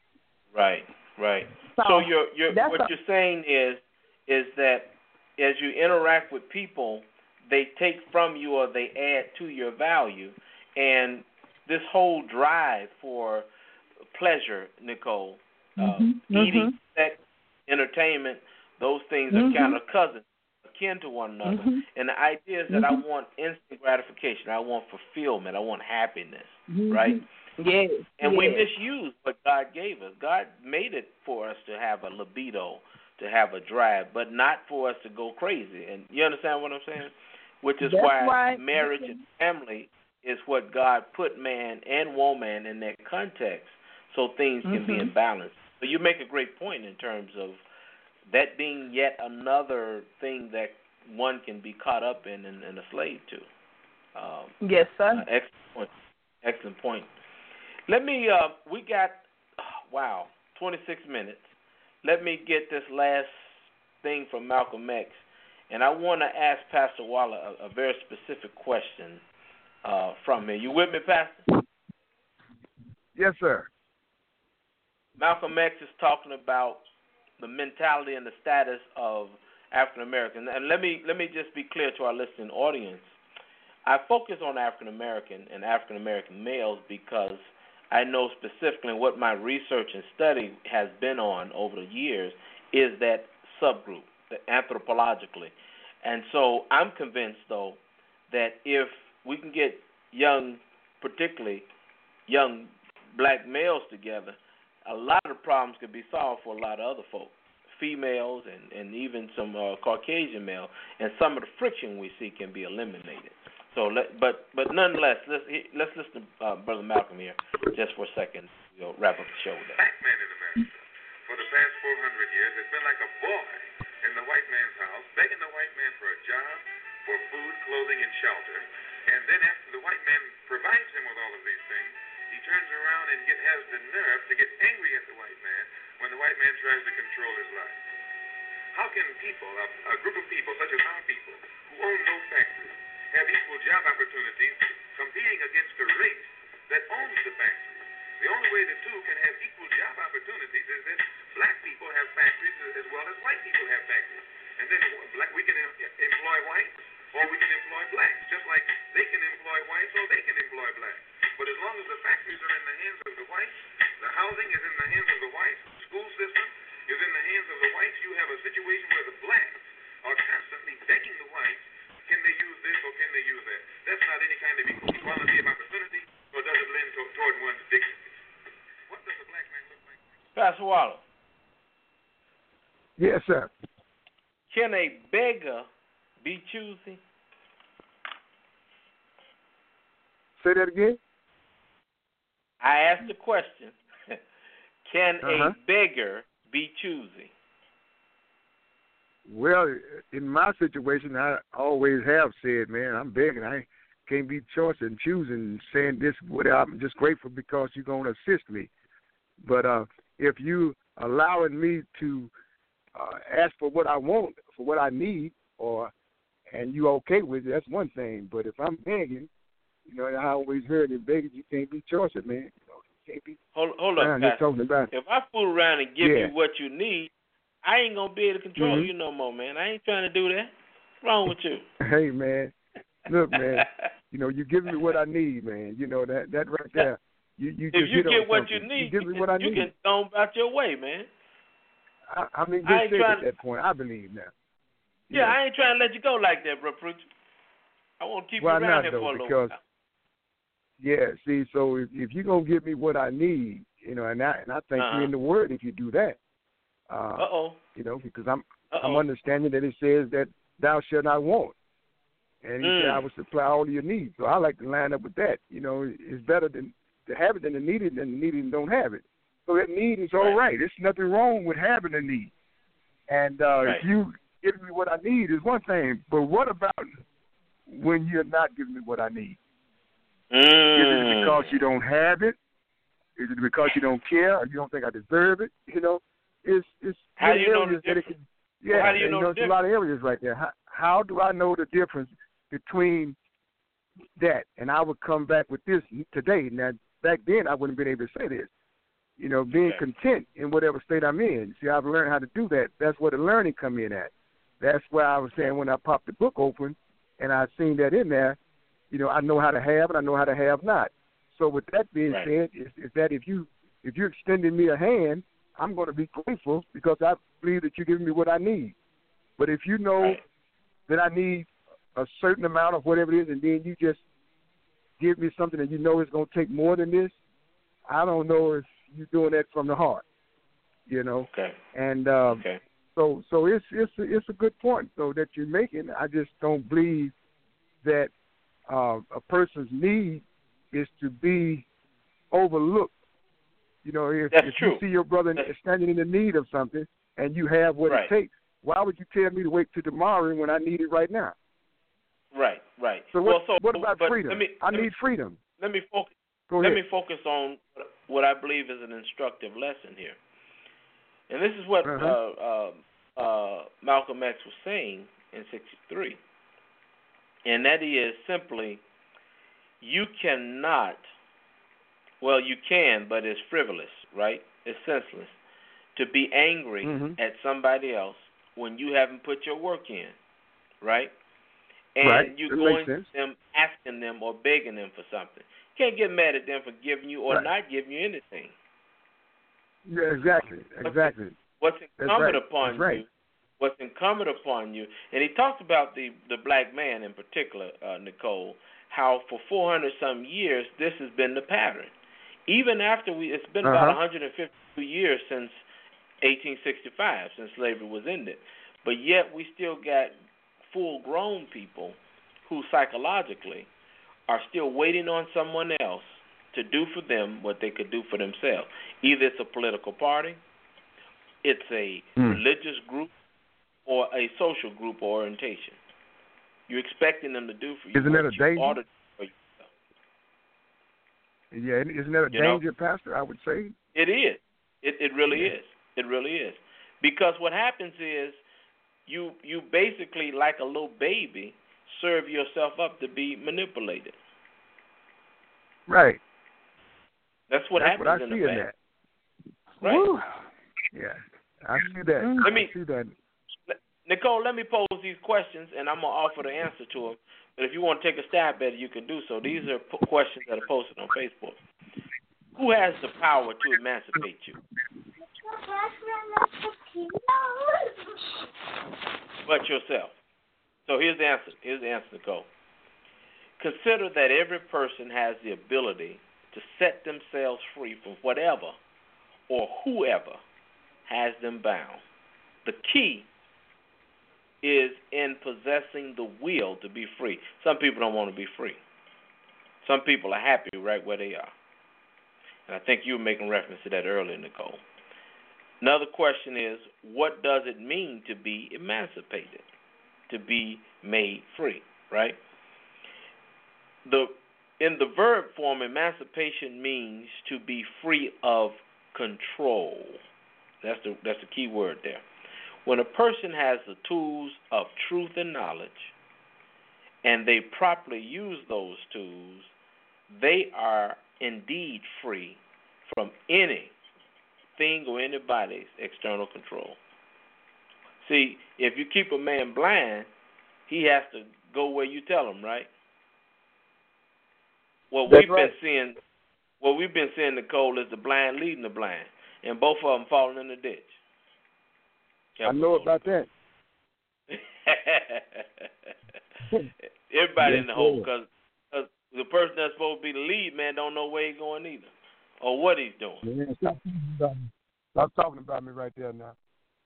Speaker 2: Right, right.
Speaker 4: So,
Speaker 2: so you're, you're, what
Speaker 4: a...
Speaker 2: you're saying is is that as you interact with people, they take from you or they add to your value. And this whole drive for pleasure, Nicole,
Speaker 4: mm-hmm,
Speaker 2: uh, eating,
Speaker 4: mm-hmm.
Speaker 2: sex, entertainment, those things
Speaker 4: mm-hmm.
Speaker 2: are kind of cousins, akin to one another.
Speaker 4: Mm-hmm.
Speaker 2: And the idea is that
Speaker 4: mm-hmm.
Speaker 2: I want instant gratification. I want fulfillment. I want happiness,
Speaker 4: mm-hmm.
Speaker 2: right?
Speaker 4: Yes.
Speaker 2: And
Speaker 4: yes.
Speaker 2: we misuse what God gave us. God made it for us to have a libido, to have a drive, but not for us to go crazy. And you understand what I'm saying? Which is
Speaker 4: That's
Speaker 2: why
Speaker 4: right.
Speaker 2: marriage and family is what God put man and woman in that context, so things can
Speaker 4: mm-hmm.
Speaker 2: be in balance. So you make a great point in terms of that being yet another thing that one can be caught up in and, and a slave to. Um,
Speaker 4: yes, sir.
Speaker 2: Uh, excellent point. Excellent point. Let me, uh, we got, oh, wow, twenty-six minutes. Let me get this last thing from Malcolm X. And I want to ask Pastor Waller a, a very specific question uh, from me. You with me, Pastor?
Speaker 3: Yes, sir.
Speaker 2: Malcolm X is talking about the mentality and the status of African Americans. And let me let me just be clear to our listening audience. I focus on African American and African American males because I know specifically what my research and study has been on over the years is that subgroup, the anthropologically. And so I'm convinced, though, that if we can get young, particularly young black males together, a lot of problems could be solved for a lot of other folks, females and, and even some uh, Caucasian male, and some of the friction we see can be eliminated. So, let, but but nonetheless, let's let's listen to uh, Brother Malcolm here just for a second. We'll wrap up the show with that.
Speaker 5: Black man in America, for the past four hundred years, has been like a boy in the white man's house, begging the white man for a job, for food, clothing, and shelter. And then after the white man provides him with all of these things, he turns around and get, has the nerve to get angry at the white man when the white man tries to control his life. How can people, a, a group of people such as our people, who own no factories, have equal job opportunities competing against a race that owns the factories? The only way the two can have equal job opportunities is that black people have factories as well as white people have factories. And then black, we can employ whites or we can employ blacks, just like they can employ whites or they can employ blacks. But as long as the factories are in the hands of the whites, the housing is in the hands of the whites, the school system is in the hands of the whites, you have a situation where the blacks are constantly begging the whites, can they use this or can they use that? That's not any kind of equality of opportunity, or does it lend to, toward one's dignity? What does a black man look like?
Speaker 2: Pastor Waller.
Speaker 3: Yes, sir.
Speaker 2: Can a beggar be choosy?
Speaker 3: Say that again.
Speaker 2: I asked the question. Can
Speaker 3: uh-huh.
Speaker 2: a beggar be choosy?
Speaker 3: Well, in my situation, I always have said, man, I'm begging. I can't be choosing and choosing, saying this. I'm just grateful because you're going to assist me. But uh, if you allowing me to uh, ask for what I want, for what I need, or and you okay with it, that's one thing. But if I'm begging, you know, I always heard in begging you can't be choosing, man. You know, you can't be.
Speaker 2: Hold, hold up, Pastor.
Speaker 3: About
Speaker 2: if I fool around and give
Speaker 3: yeah.
Speaker 2: you what you need, I ain't gonna be able to control
Speaker 3: mm-hmm.
Speaker 2: you no more, man. I ain't trying to do that. What's wrong with you?
Speaker 3: Hey, man. Look, man. You know, you give me what I need, man. You know that that right there. You, you
Speaker 2: if you get what
Speaker 3: something.
Speaker 2: you need,
Speaker 3: you, give me what I
Speaker 2: you
Speaker 3: need.
Speaker 2: can go about your way, man.
Speaker 3: I, I mean,
Speaker 2: I
Speaker 3: good
Speaker 2: trying
Speaker 3: at that point. I believe now.
Speaker 2: Yeah, yeah, I ain't trying to let you go like that, bro, preacher. I want to keep
Speaker 3: Why
Speaker 2: you around
Speaker 3: not,
Speaker 2: here
Speaker 3: though,
Speaker 2: for a little
Speaker 3: because,
Speaker 2: while.
Speaker 3: Yeah, see, so if, if you're gonna give me what I need, you know, and I and I think
Speaker 2: uh-huh.
Speaker 3: you're in the word if you do that. Uh
Speaker 2: oh.
Speaker 3: You know, because I'm
Speaker 2: Uh-oh.
Speaker 3: I'm understanding that it says that thou shalt not want. And he
Speaker 2: mm.
Speaker 3: said, I will supply all of your needs. So I like to line up with that. You know, it's better than to have it than to need it than to need it and don't have it. So that need is all
Speaker 2: right.
Speaker 3: right. There's nothing wrong with having a need. And uh,
Speaker 2: right.
Speaker 3: if you give me what I need is one thing, but what about when you're not giving me what I need?
Speaker 2: Mm.
Speaker 3: Is it because you don't have it? Is it because you don't care or you don't think I deserve it? You know, it's it's
Speaker 2: how do you know the
Speaker 3: that it
Speaker 2: difference?
Speaker 3: can, yeah,
Speaker 2: well, how do you
Speaker 3: and,
Speaker 2: know
Speaker 3: you know,
Speaker 2: the
Speaker 3: it's
Speaker 2: difference?
Speaker 3: a lot of areas right there. How, how do I know the difference between that? And I would come back with this today. Now, back then, I wouldn't have been able to say this. You know, being
Speaker 2: okay.
Speaker 3: content in whatever state I'm in. See, I've learned how to do that. That's where the learning come in at. That's why I was saying when I popped the book open and I seen that in there, you know, I know how to have and I know how to have not. So with that being
Speaker 2: right.
Speaker 3: said, is, is that if you if you're extending me a hand, I'm going to be grateful because I believe that you're giving me what I need. But if you know
Speaker 2: right.
Speaker 3: that I need a certain amount of whatever it is, and then you just give me something that you know is going to take more than this, I don't know if you're doing that from the heart, you know.
Speaker 2: Okay.
Speaker 3: And um,
Speaker 2: okay.
Speaker 3: so so it's it's a, it's a good point though that you're making. I just don't believe that uh, a person's need is to be overlooked. You know, if,
Speaker 2: That's
Speaker 3: if
Speaker 2: true.
Speaker 3: you see your brother
Speaker 2: That's
Speaker 3: standing in the need of something and you have what
Speaker 2: right.
Speaker 3: it takes, why would you tell me to wait till tomorrow when I need it right now?
Speaker 2: Right, right.
Speaker 3: So what,
Speaker 2: well, so,
Speaker 3: what about freedom?
Speaker 2: Me,
Speaker 3: I need
Speaker 2: me,
Speaker 3: freedom.
Speaker 2: Let me focus.
Speaker 3: Go
Speaker 2: let
Speaker 3: ahead.
Speaker 2: me focus on what I believe is an instructive lesson here, and this is what
Speaker 3: uh-huh.
Speaker 2: uh, uh, uh, Malcolm X was saying in sixty-three, and that is simply, you cannot. Well, you can, but it's frivolous, right? It's senseless to be angry
Speaker 3: mm-hmm.
Speaker 2: at somebody else when you haven't put your work in, right? And
Speaker 3: right.
Speaker 2: you're
Speaker 3: it
Speaker 2: going to them, asking them or begging them for something. You can't get mad at them for giving you or
Speaker 3: right.
Speaker 2: not giving you anything.
Speaker 3: Yeah, exactly, exactly.
Speaker 2: What's incumbent
Speaker 3: right.
Speaker 2: upon
Speaker 3: That's right.
Speaker 2: you, what's incumbent upon you, and he talked about the, the black man in particular, uh, Nicole, how for four hundred some years this has been the pattern. Even after we, it's been
Speaker 3: uh-huh.
Speaker 2: about one hundred fifty-two years since eighteen sixty-five, since slavery was ended, but yet we still got full-grown people who psychologically are still waiting on someone else to do for them what they could do for themselves. Either it's a political party, it's a mm. religious group, or a social group or orientation. You're expecting them to do for you.
Speaker 3: Isn't that a danger?
Speaker 2: For
Speaker 3: yeah, isn't that a
Speaker 2: you
Speaker 3: danger,
Speaker 2: know?
Speaker 3: Pastor, I would say?
Speaker 2: It is. It it really
Speaker 3: yeah.
Speaker 2: is. It really is. Because what happens is you you basically, like a little baby, serve yourself up to be manipulated.
Speaker 3: Right.
Speaker 2: That's what
Speaker 3: That's
Speaker 2: happens
Speaker 3: what I
Speaker 2: in
Speaker 3: see
Speaker 2: the
Speaker 3: in
Speaker 2: family.
Speaker 3: that.
Speaker 2: Right.
Speaker 3: Woo. Yeah, I see that.
Speaker 2: Let me
Speaker 3: I see that.
Speaker 2: Nicole, let me pose these questions, and I'm gonna offer the answer to them. But if you want to take a stab at it, you can do so. These are po- questions that are posted on Facebook. Who has the power to emancipate you? But yourself. So here's the answer. Here's the answer, Nicole. Consider that every person has the ability to set themselves free from whatever or whoever has them bound. The key is in possessing the will to be free. Some people don't want to be free. Some people are happy right where they are. And I think you were making reference to that earlier, Nicole. Another question is, what does it mean to be emancipated, to be made free, right? The in the verb form, emancipation means to be free of control. That's the that's the key word there. When a person has the tools of truth and knowledge, and they properly use those tools, they are indeed free from anything or anybody's external control. See, if you keep a man blind, he has to go where you tell him, right? What
Speaker 3: That's
Speaker 2: we've
Speaker 3: right.
Speaker 2: been seeing, what we've been seeing, Nicole, is the blind leading the blind, and both of them falling in the ditch.
Speaker 3: I know about that.
Speaker 2: Everybody
Speaker 3: yes,
Speaker 2: in the hole, because the person that's supposed to be the lead man don't know where he's going either, or what he's doing.
Speaker 3: Man, stop talking about me. Stop talking about me right there now.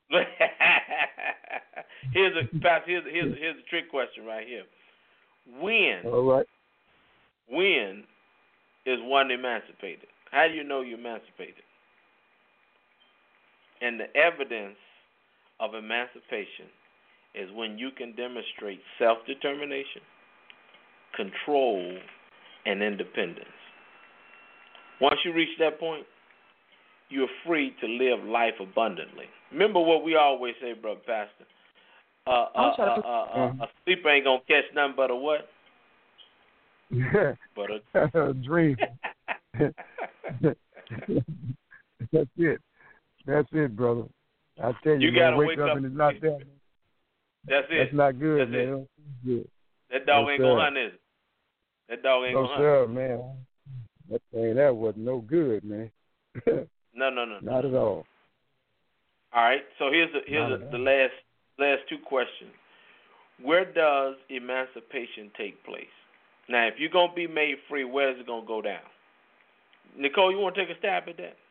Speaker 2: here's a here's here's here's a trick question right here. When?
Speaker 3: All right.
Speaker 2: When is one emancipated? How do you know you're emancipated? And the evidence of emancipation is when you can demonstrate self-determination, control, and independence. Once you reach that point, you're free to live life abundantly. Remember what we always say, Brother Pastor. Uh, uh, uh, uh, uh, a sleeper ain't going to catch nothing but a what? But a,
Speaker 3: a dream. That's it. That's it, brother. I tell you,
Speaker 2: you
Speaker 3: man,
Speaker 2: gotta
Speaker 3: wake,
Speaker 2: wake
Speaker 3: up,
Speaker 2: up
Speaker 3: and it's not there.
Speaker 2: That's it.
Speaker 3: That's not good,
Speaker 2: That's
Speaker 3: man.
Speaker 2: It.
Speaker 3: Good.
Speaker 2: That dog
Speaker 3: no,
Speaker 2: ain't
Speaker 3: sir.
Speaker 2: gonna hunt, is it? That dog ain't
Speaker 3: no,
Speaker 2: gonna
Speaker 3: sir,
Speaker 2: hunt.
Speaker 3: man. That thing, that wasn't no good, man.
Speaker 2: no, no, no.
Speaker 3: Not at all.
Speaker 2: All right. So here's the here's the, the last last two questions. Where does emancipation take place? Now, if you're gonna be made free, where is it gonna go down? Nicole, you want to take a stab at that?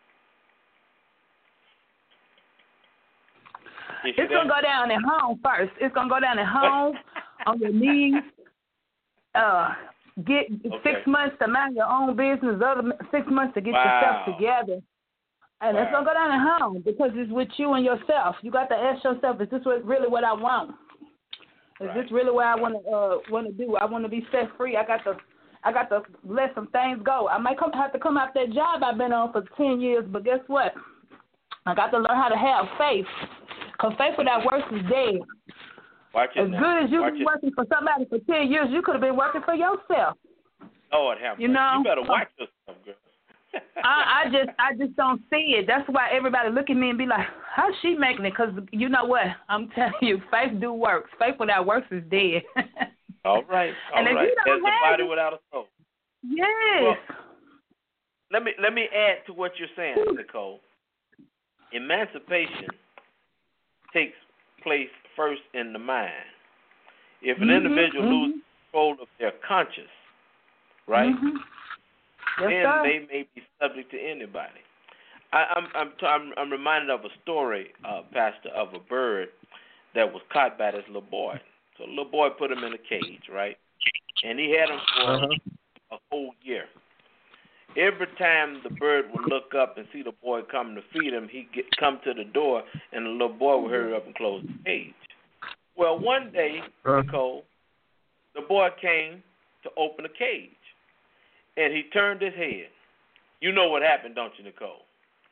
Speaker 4: It's going to go down at home first. It's going to go down at home, on your knees. Uh, get
Speaker 2: okay.
Speaker 4: six months to mind your own business, other six months to get
Speaker 2: wow.
Speaker 4: yourself together. And
Speaker 2: wow.
Speaker 4: it's going to go down at home because it's with you and yourself. You got to ask yourself, is this what, really what I want? Is
Speaker 2: right.
Speaker 4: this really what I want to uh, want to do? I want to be set free. I got to I got to let some things go. I might come, have to come out that job I've been on for ten years, but guess what? I got to learn how to have faith. Because faith without works is dead.
Speaker 2: Watch it
Speaker 4: as
Speaker 2: now.
Speaker 4: good as you've
Speaker 2: watch
Speaker 4: been
Speaker 2: it.
Speaker 4: working for somebody for ten years, you could have been working for yourself.
Speaker 2: Lord have mercy.
Speaker 4: You know,
Speaker 2: you better watch yourself, girl.
Speaker 4: I, I just, I just don't see it. That's why everybody look at me and be like, "How's she making it?" Because you know what? I'm telling you, faith do works. Faith without works is dead.
Speaker 2: All right, all
Speaker 4: and if
Speaker 2: right.
Speaker 4: you don't
Speaker 2: There's
Speaker 4: have
Speaker 2: a body
Speaker 4: it,
Speaker 2: without a soul.
Speaker 4: Yes.
Speaker 2: Well, let me let me add to what you're saying, Nicole. Emancipation takes place first in the mind. If an
Speaker 4: mm-hmm,
Speaker 2: individual
Speaker 4: mm-hmm.
Speaker 2: loses control of their conscience, right,
Speaker 4: mm-hmm. yes,
Speaker 2: then
Speaker 4: sir.
Speaker 2: they may be subject to anybody. I, I'm I'm, t- I'm I'm reminded of a story, uh, Pastor, of a bird that was caught by this little boy. So the little boy put him in a cage, right? and he had them for
Speaker 3: Uh-huh.
Speaker 2: a whole year. Every time the bird would look up and see the boy coming to feed him, he'd get, come to the door, and the little boy would hurry up and close the cage. Well, one day,
Speaker 3: Uh-huh.
Speaker 2: Nicole, the boy came to open the cage, and he turned his head. You know what happened, don't you, Nicole?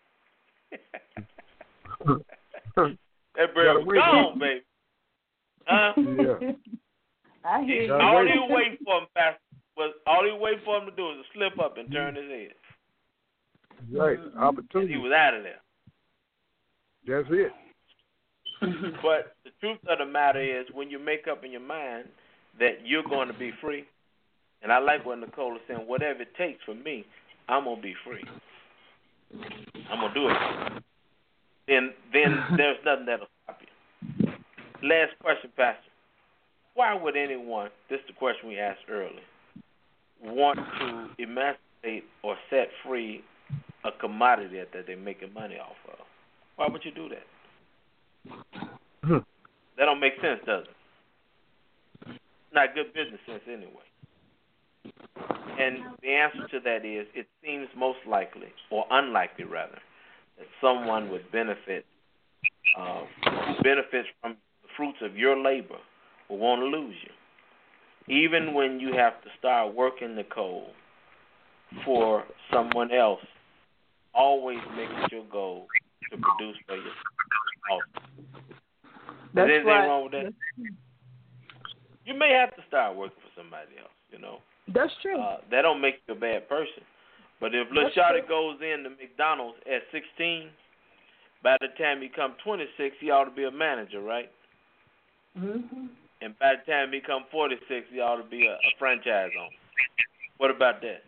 Speaker 2: That bird was gone, baby. Huh?
Speaker 3: Yeah.
Speaker 4: I hear
Speaker 2: He,
Speaker 4: you.
Speaker 2: all he was waiting for him, Pastor, was all he was waiting for him to do was to slip up and turn his head.
Speaker 3: Right.
Speaker 2: And
Speaker 3: Opportunity.
Speaker 2: he was out of there.
Speaker 3: That's it.
Speaker 2: But the truth of the matter is, when you make up in your mind that you're going to be free, and I like what Nicole is saying, whatever it takes for me, I'm going to be free. I'm going to do it. Then, then there's nothing that'll stop you. Last question, Pastor. Why would anyone, this is the question we asked earlier, want to emancipate or set free a commodity that they're making money off of? Why would you do that? That don't make sense, does it? Not good business sense anyway. And the answer to that is, it seems most likely, or unlikely rather, that someone would benefit, uh, benefits from the fruits of your labor will want to lose you. Even when you have to start working the coal for someone else, always make it your goal to produce for yourself. Is there anything
Speaker 4: right.
Speaker 2: wrong with that? You may have to start working for somebody else, you know.
Speaker 4: That's true.
Speaker 2: Uh, that don't make you a bad person. But if little Shawty goes in to McDonald's at sixteen, by the time he come twenty-six, he ought to be a manager, right?
Speaker 4: Mm-hmm.
Speaker 2: And by the time he come forty-six, he ought to be a, a franchise owner. What about that?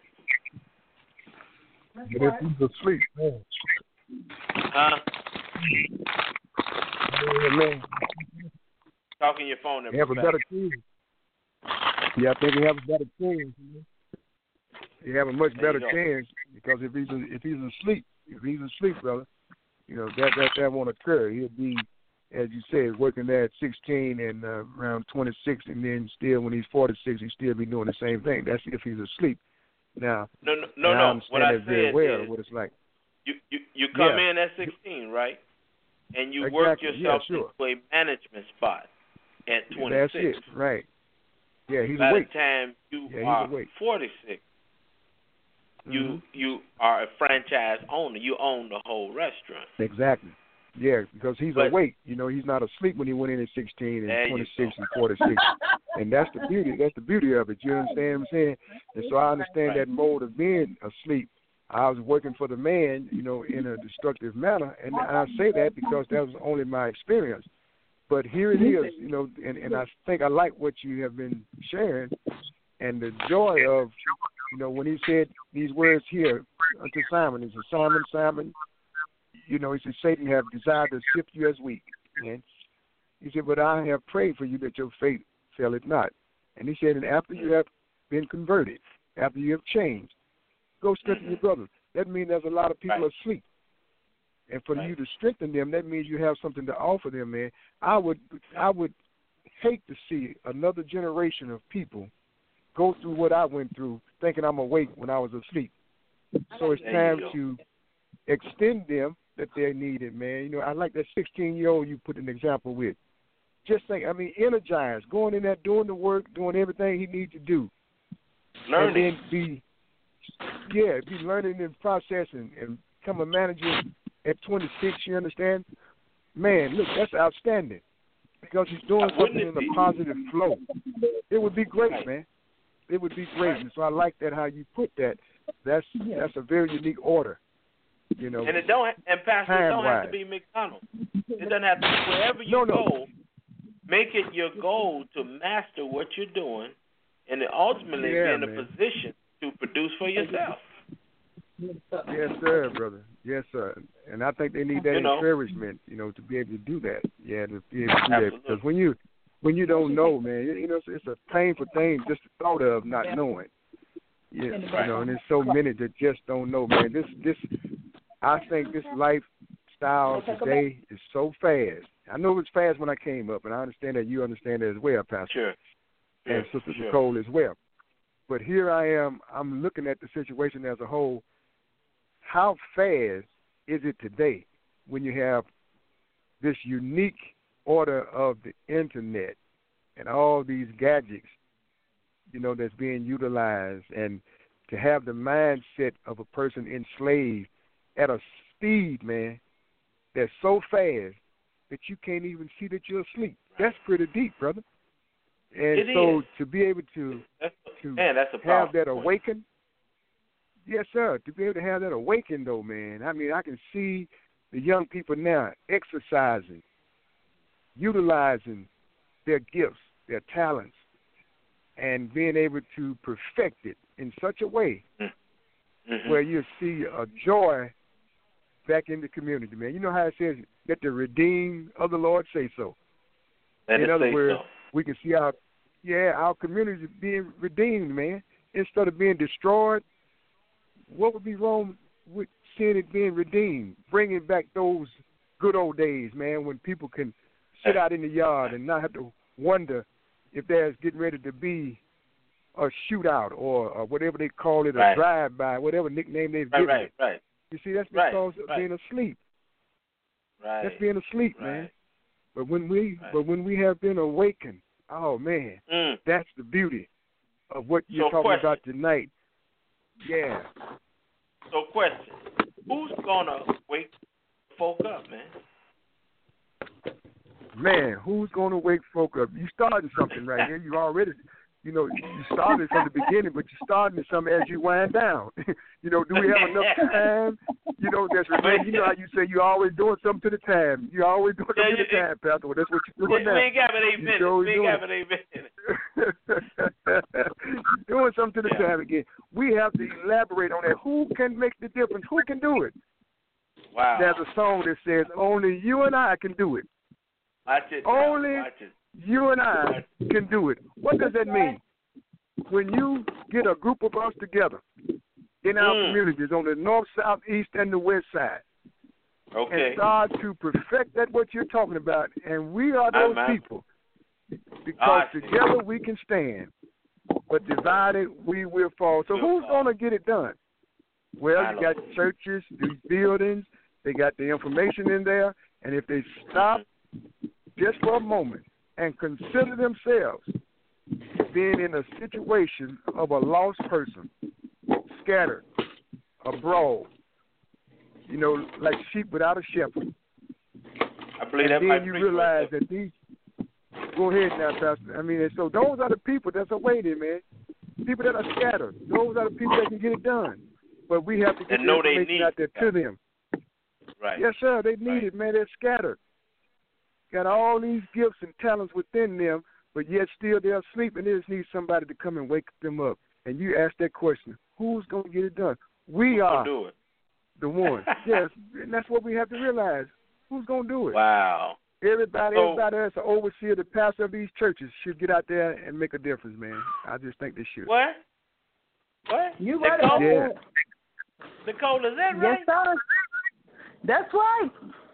Speaker 3: But if he's asleep, man.
Speaker 2: Huh?
Speaker 3: Yeah, man.
Speaker 2: Talking your phone there.
Speaker 3: He have a better chance. Yeah, I think he have a better chance. You know? He have a much
Speaker 2: There
Speaker 3: better
Speaker 2: you go.
Speaker 3: chance because if he's if he's asleep, if he's asleep, brother, you know that that that won't occur. He'll be, as you said, working there at sixteen and uh, around twenty-six, and then still when he's forty-six, he still be doing the same thing. That's if he's asleep. Now,
Speaker 2: No, no, no.
Speaker 3: and I
Speaker 2: no.
Speaker 3: understand
Speaker 2: What I
Speaker 3: that very
Speaker 2: said
Speaker 3: well
Speaker 2: is,
Speaker 3: what it's like.
Speaker 2: you, you, you come
Speaker 3: Yeah.
Speaker 2: in at sixteen, right? And you
Speaker 3: Exactly.
Speaker 2: work
Speaker 3: Yeah,
Speaker 2: yourself
Speaker 3: sure.
Speaker 2: into a management spot at twenty-six.
Speaker 3: That's it, right? Yeah, he's
Speaker 2: By
Speaker 3: awake.
Speaker 2: the time you
Speaker 3: Yeah, he's
Speaker 2: are
Speaker 3: awake.
Speaker 2: forty-six, you
Speaker 3: Mhm.
Speaker 2: you are a franchise owner. You own the whole restaurant.
Speaker 3: Exactly. Yeah, because he's
Speaker 2: But-
Speaker 3: awake. You know, he's not asleep when he went in at sixteen
Speaker 2: There
Speaker 3: and
Speaker 2: you
Speaker 3: twenty-six
Speaker 2: go.
Speaker 3: and forty-six. And that's the beauty. That's the beauty of it. You understand what I'm saying? And so I understand
Speaker 2: Right.
Speaker 3: that mode of being asleep. I was working for the man, you know, in a destructive manner, and I say that because that was only my experience. But here it is, you know, and, and I think I like what you have been sharing, and the joy of, you know, when he said these words here unto Simon, he said, Simon, Simon, you know, he said, Satan have desired to sift you as wheat. And he said, but I have prayed for you that your faith fail it not. And he said, and after you have been converted, after you have changed, go strengthen your brothers. That means there's a lot of people
Speaker 2: Right.
Speaker 3: asleep. And for
Speaker 2: Right.
Speaker 3: you to strengthen them, that means you have something to offer them, man. I would I would hate to see another generation of people go through what I went through thinking I'm awake when I was asleep. So it's
Speaker 2: There
Speaker 3: time
Speaker 2: you go.
Speaker 3: to extend them that they needed, man. You know, I like that sixteen-year-old you put an example with. Just think, I mean, energized, going in there, doing the work, doing everything he needs to do.
Speaker 2: Learning.
Speaker 3: And then be, yeah, be learning and processing and become a manager at twenty-six, you understand? Man, look, that's outstanding because he's doing
Speaker 2: Wouldn't
Speaker 3: something
Speaker 2: it
Speaker 3: in
Speaker 2: be?
Speaker 3: a positive flow. It would be great,
Speaker 2: Right.
Speaker 3: man. It would be great. And so I like that how you put that. That's that's a very unique order, you know.
Speaker 2: And it don't ha- and Pastor, it don't have to
Speaker 3: Time-wise.
Speaker 2: be McDonald's. It doesn't have to be wherever you
Speaker 3: No, no.
Speaker 2: go. Make it your goal to master what you're doing, and then ultimately
Speaker 3: Yeah,
Speaker 2: be in a
Speaker 3: man.
Speaker 2: position to produce for yourself.
Speaker 3: Yes, sir, brother. Yes, sir. And I think they need that
Speaker 2: You know.
Speaker 3: encouragement, you know, to be able to do that. Yeah, to be able to do that.
Speaker 2: Absolutely.
Speaker 3: Because when you when you don't know, man, you know, it's, it's a painful thing just the thought of not knowing. Yeah, you know, and there's so many that just don't know, man. This this I think this lifestyle today is so fast. I know it was fast when I came up, and I understand that you understand that as well, Pastor.
Speaker 2: Sure.
Speaker 3: And
Speaker 2: Sure,
Speaker 3: Sister
Speaker 2: sure.
Speaker 3: Nicole as well. But here I am, I'm looking at the situation as a whole. How fast is it today when you have this unique order of the internet and all these gadgets, you know, that's being utilized, and to have the mindset of a person enslaved at a speed, man, that's so fast that you can't even see that you're asleep. That's pretty deep, brother. And
Speaker 2: it
Speaker 3: so
Speaker 2: is.
Speaker 3: to be able to
Speaker 2: that's,
Speaker 3: to
Speaker 2: man, that's a
Speaker 3: have that
Speaker 2: point.
Speaker 3: awaken, yes, sir, to be able to have that awaken, though, man. I mean, I can see the young people now exercising, utilizing their gifts, their talents, and being able to perfect it in such a way mm-hmm. where you see a joy back in the community, man. You know how it says, let the redeemed of the Lord say so.
Speaker 2: Let
Speaker 3: in
Speaker 2: it
Speaker 3: other
Speaker 2: say
Speaker 3: words,
Speaker 2: so.
Speaker 3: we can see our, yeah, our community being redeemed, man. Instead of being destroyed, what would be wrong with seeing it being redeemed, bringing back those good old days, man, when people can sit out in the yard and not have to wonder if there's getting ready to be a shootout or, or whatever they call it, a
Speaker 2: right.
Speaker 3: drive-by, whatever nickname they've
Speaker 2: right,
Speaker 3: given
Speaker 2: right,
Speaker 3: it.
Speaker 2: Right,
Speaker 3: You see, that's
Speaker 2: right,
Speaker 3: because
Speaker 2: right.
Speaker 3: of being asleep.
Speaker 2: Right.
Speaker 3: That's being asleep,
Speaker 2: right.
Speaker 3: man. But when we,
Speaker 2: right.
Speaker 3: but when we have been awakened, oh man,
Speaker 2: mm.
Speaker 3: that's the beauty of what you're
Speaker 2: so
Speaker 3: talking
Speaker 2: question.
Speaker 3: about tonight. Yeah.
Speaker 2: So, question: who's gonna wake folk up, man?
Speaker 3: Man, who's gonna wake folk up? You starting something right here. You already, you know, you started from the beginning, but you're starting something as you wind down. You know, do we have enough time? You know, that's remaining. You know how you say you're always doing something to the time. You're always doing something
Speaker 2: yeah,
Speaker 3: to the time, Pastor. Well, that's what you're doing
Speaker 2: yeah,
Speaker 3: now.
Speaker 2: We ain't got but eight minutes.
Speaker 3: Sure
Speaker 2: we ain't got but eight minutes.
Speaker 3: Doing something to the
Speaker 2: yeah.
Speaker 3: time again. We have to elaborate on that. Who can make the difference? Who can do it?
Speaker 2: Wow.
Speaker 3: There's a song that says, only you and I can do it.
Speaker 2: Watch it.
Speaker 3: Only
Speaker 2: Watch it.
Speaker 3: you and I can do it. What does that mean? When you get a group of us together in our
Speaker 2: mm.
Speaker 3: communities on the north, south, east, and the west side,
Speaker 2: okay.
Speaker 3: and start to perfect that what you're talking about, and we are those
Speaker 2: I'm
Speaker 3: people, because together we can stand, but divided we will fall. So who's going to get it done? Well, you got churches, these buildings, they got the information in there, and if they stop just for a moment and consider themselves being in a situation of a lost person, scattered, abroad, you know, like sheep without a shepherd.
Speaker 2: I believe
Speaker 3: and
Speaker 2: that
Speaker 3: then
Speaker 2: might
Speaker 3: you
Speaker 2: preach
Speaker 3: realize
Speaker 2: myself.
Speaker 3: that these, go ahead now, Pastor. I mean, and so those are the people that's awaiting, man. People that are scattered. Those are the people that can get it done. But we have to get
Speaker 2: and
Speaker 3: the
Speaker 2: know they
Speaker 3: information
Speaker 2: need
Speaker 3: out there
Speaker 2: it.
Speaker 3: to them.
Speaker 2: Right.
Speaker 3: Yes, sir. They need
Speaker 2: right.
Speaker 3: it, man. They're scattered. Got all these gifts and talents within them, but yet still they're asleep, and they just need somebody to come and wake them up. And you ask that question, who's going to get it done? We
Speaker 2: Who's
Speaker 3: are
Speaker 2: do it?
Speaker 3: the ones. Yes, and that's what we have to realize. Who's going to do it?
Speaker 2: Wow.
Speaker 3: Everybody,
Speaker 2: so,
Speaker 3: everybody that's an overseer, the pastor of these churches should get out there and make a difference, man. I just think they should.
Speaker 2: What? What?
Speaker 4: You
Speaker 2: got
Speaker 4: it.
Speaker 3: Yeah.
Speaker 2: Nicole, is that right?
Speaker 4: Yes, sir. That's right.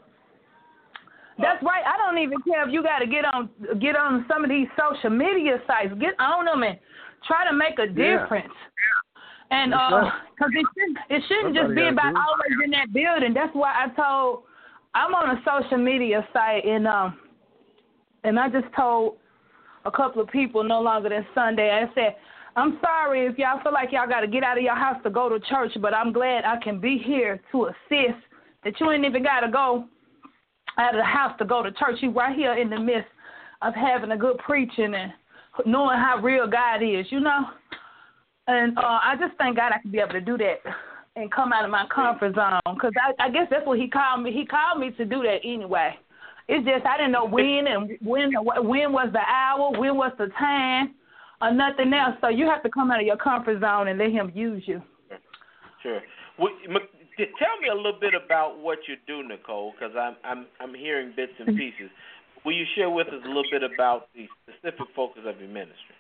Speaker 4: That's right. I don't even care if you got to get on get on some of these social media sites. Get on them and try to make a difference. Yeah. And uh, cause it shouldn't it shouldn't
Speaker 3: Somebody
Speaker 4: just be about
Speaker 3: do.
Speaker 4: always in that building. That's why I told I'm on a social media site and um and I just told a couple of people no longer than Sunday. I said, I'm sorry if y'all feel like y'all got to get out of your house to go to church, but I'm glad I can be here to assist. That you ain't even got to go out of the house to go to church. You right here in the midst of having a good preaching and knowing how real God is, you know. And uh, I just thank God I can be able to do that and come out of my comfort zone, because I, I guess that's what he called me. He called me to do that anyway. It's just I didn't know when and when when was the hour, when was the time, or nothing else. So you have to come out of your comfort zone and let him use you.
Speaker 2: Sure. Well, tell me a little bit about what you do, Nicole, because I'm I'm I'm hearing bits and pieces. Will you share with us a little bit about the specific focus of your ministry?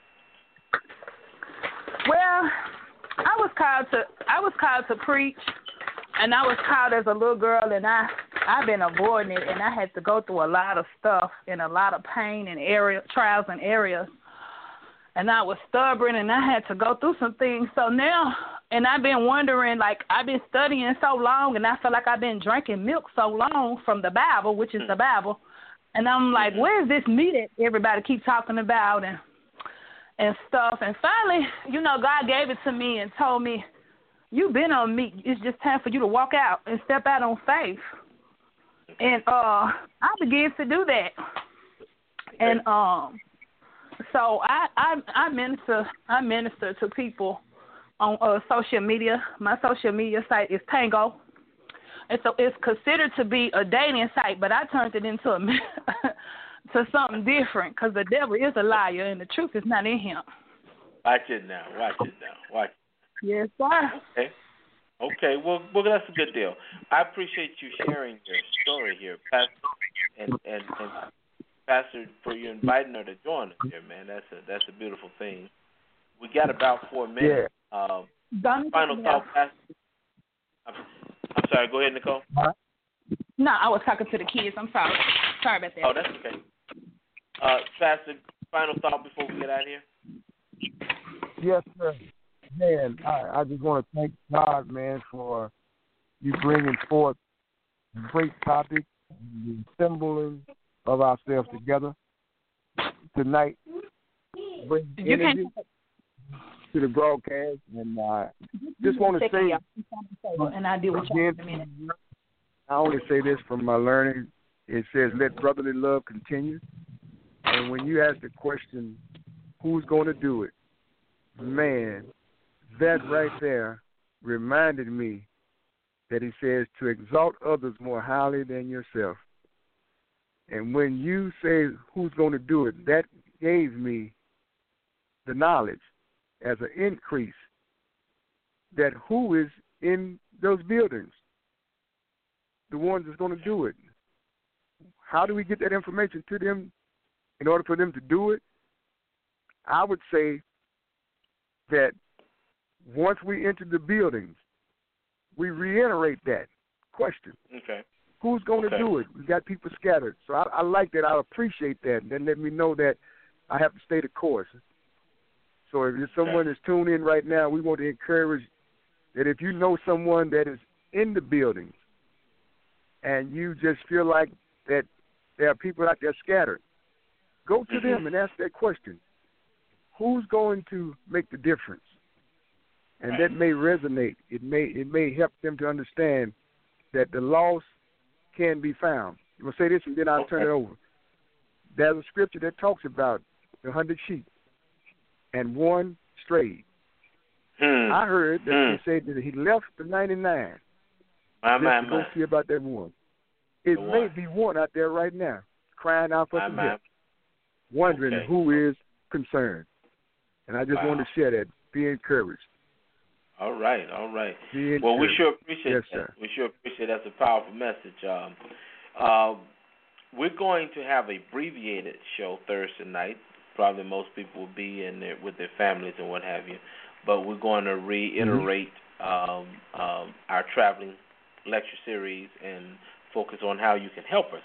Speaker 4: Well, I was called to I was called to preach, and I was called as a little girl, and I I've been avoiding it, and I had to go through a lot of stuff and a lot of pain and area trials and areas. and I was stubborn, and I had to go through some things. So now, and I've been wondering, like, I've been studying so long, and I feel like I've been drinking milk so long from the Bible, which is the Bible, and I'm like, where's this meat that everybody keeps talking about and and stuff? And finally, you know, God gave it to me and told me, you've been on meat. It's just time for you to walk out and step out on faith. And uh, I began to do that. And um, so I, I I minister I minister to people on uh, social media. My social media site is Tango. And so it's considered to be a dating site, but I turned it into a to something different because the devil is a liar and the truth is not in him.
Speaker 2: Watch it now. Watch it now. Watch it.
Speaker 4: Yes, sir.
Speaker 2: Okay. Okay. Well, well, that's a good deal. I appreciate you sharing your story here, Pastor, and and, and Pastor, for you inviting her to join us here, man. That's a that's a beautiful thing. We got about four minutes. Yeah. Um, final thought, Pastor. I'm, I'm sorry. Go ahead, Nicole.
Speaker 3: Huh?
Speaker 4: No, I was talking to the kids. I'm sorry. Sorry about that.
Speaker 2: Oh, that's okay. Uh, Pastor, final thought before we get out of here?
Speaker 3: Yes, sir. Man, I, I just want to thank God, man, for you bringing forth a great topic, the assembling of ourselves together tonight. Bring energy to the broadcast, and I uh, just want to say,
Speaker 4: and I deal with you in a minute.
Speaker 3: I only say this from my learning. It says, let brotherly love continue. And when you ask the question, who's going to do it? Man, that right there reminded me that he says to exalt others more highly than yourself. And when you say who's going to do it, that gave me the knowledge as an increase that who is in those buildings, the ones that's going to do it. How do we get that information to them in order for them to do it? I would say that once we enter the buildings, we reiterate that question.
Speaker 2: Okay.
Speaker 3: Who's going
Speaker 2: okay.
Speaker 3: to do it? We got people scattered. So I, I like that. I appreciate that. And then let me know that I have to stay the course. So if there's someone
Speaker 2: okay.
Speaker 3: that's tuned in right now, we want to encourage that if you know someone that is in the buildings and you just feel like that there are people out there scattered, go to
Speaker 2: mm-hmm.
Speaker 3: them and ask that question. Who's going to make the difference? And
Speaker 2: right.
Speaker 3: that may resonate. It may it may help them to understand that the lost can be found. I'm going to say this and then I'll
Speaker 2: okay.
Speaker 3: turn it over. There's a scripture that talks about the hundred sheep and one strayed.
Speaker 2: Hmm.
Speaker 3: I heard that
Speaker 2: hmm.
Speaker 3: he said that he left the ninety-nine
Speaker 2: my,
Speaker 3: just
Speaker 2: my,
Speaker 3: to go
Speaker 2: my.
Speaker 3: see about that one. It
Speaker 2: the
Speaker 3: may
Speaker 2: one.
Speaker 3: be one out there right now crying out for
Speaker 2: my,
Speaker 3: some
Speaker 2: my.
Speaker 3: help, wondering
Speaker 2: okay.
Speaker 3: who is concerned. And I just
Speaker 2: wow.
Speaker 3: want to share that. Be encouraged.
Speaker 2: All right, all right.
Speaker 3: Be
Speaker 2: well, we
Speaker 3: encouraged.
Speaker 2: sure appreciate
Speaker 3: yes,
Speaker 2: that.
Speaker 3: Sir.
Speaker 2: We sure appreciate that's a powerful message. Um, uh, we're going to have a abbreviated show Thursday night. Probably most people will be in there with their families and what have you. But we're going to reiterate mm-hmm. um, um, our traveling lecture series and focus on how you can help us.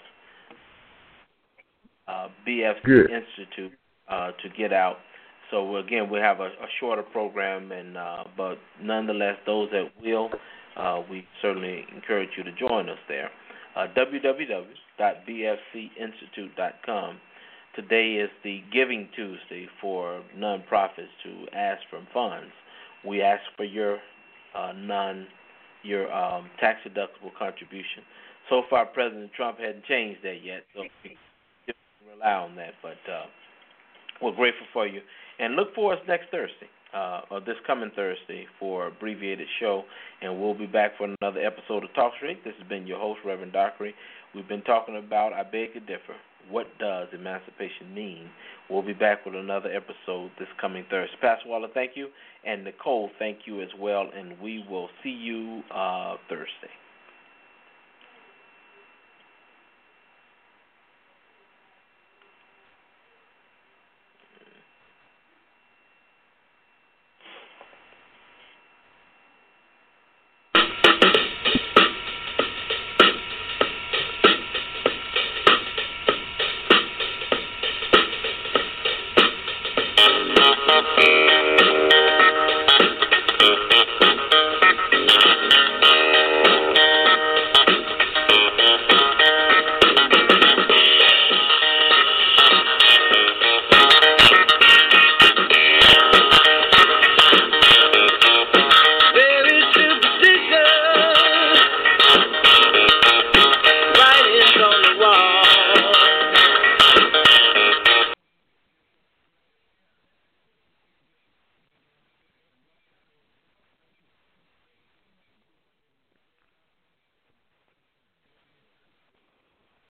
Speaker 2: Uh, B F C
Speaker 3: Good.
Speaker 2: Institute uh, to get out. So again, we have a, a shorter program, and uh, but nonetheless, those that will, uh, we certainly encourage you to join us there. Uh, w w w dot b f c institute dot com. Today is the Giving Tuesday for nonprofits to ask for funds. We ask for your uh, non your um, tax deductible contribution. So far, President Trump hadn't changed that yet, so we rely on that. But uh, we're grateful for you. And look for us next Thursday, uh, or this coming Thursday, for abbreviated show, and we'll be back for another episode of Talk Straight. This has been your host, Reverend Dockery. We've been talking about I Beg to Differ. What does emancipation mean? We'll be back with another episode this coming Thursday. Pastor Waller, thank you, and Nicole, thank you as well, and we will see you uh, Thursday.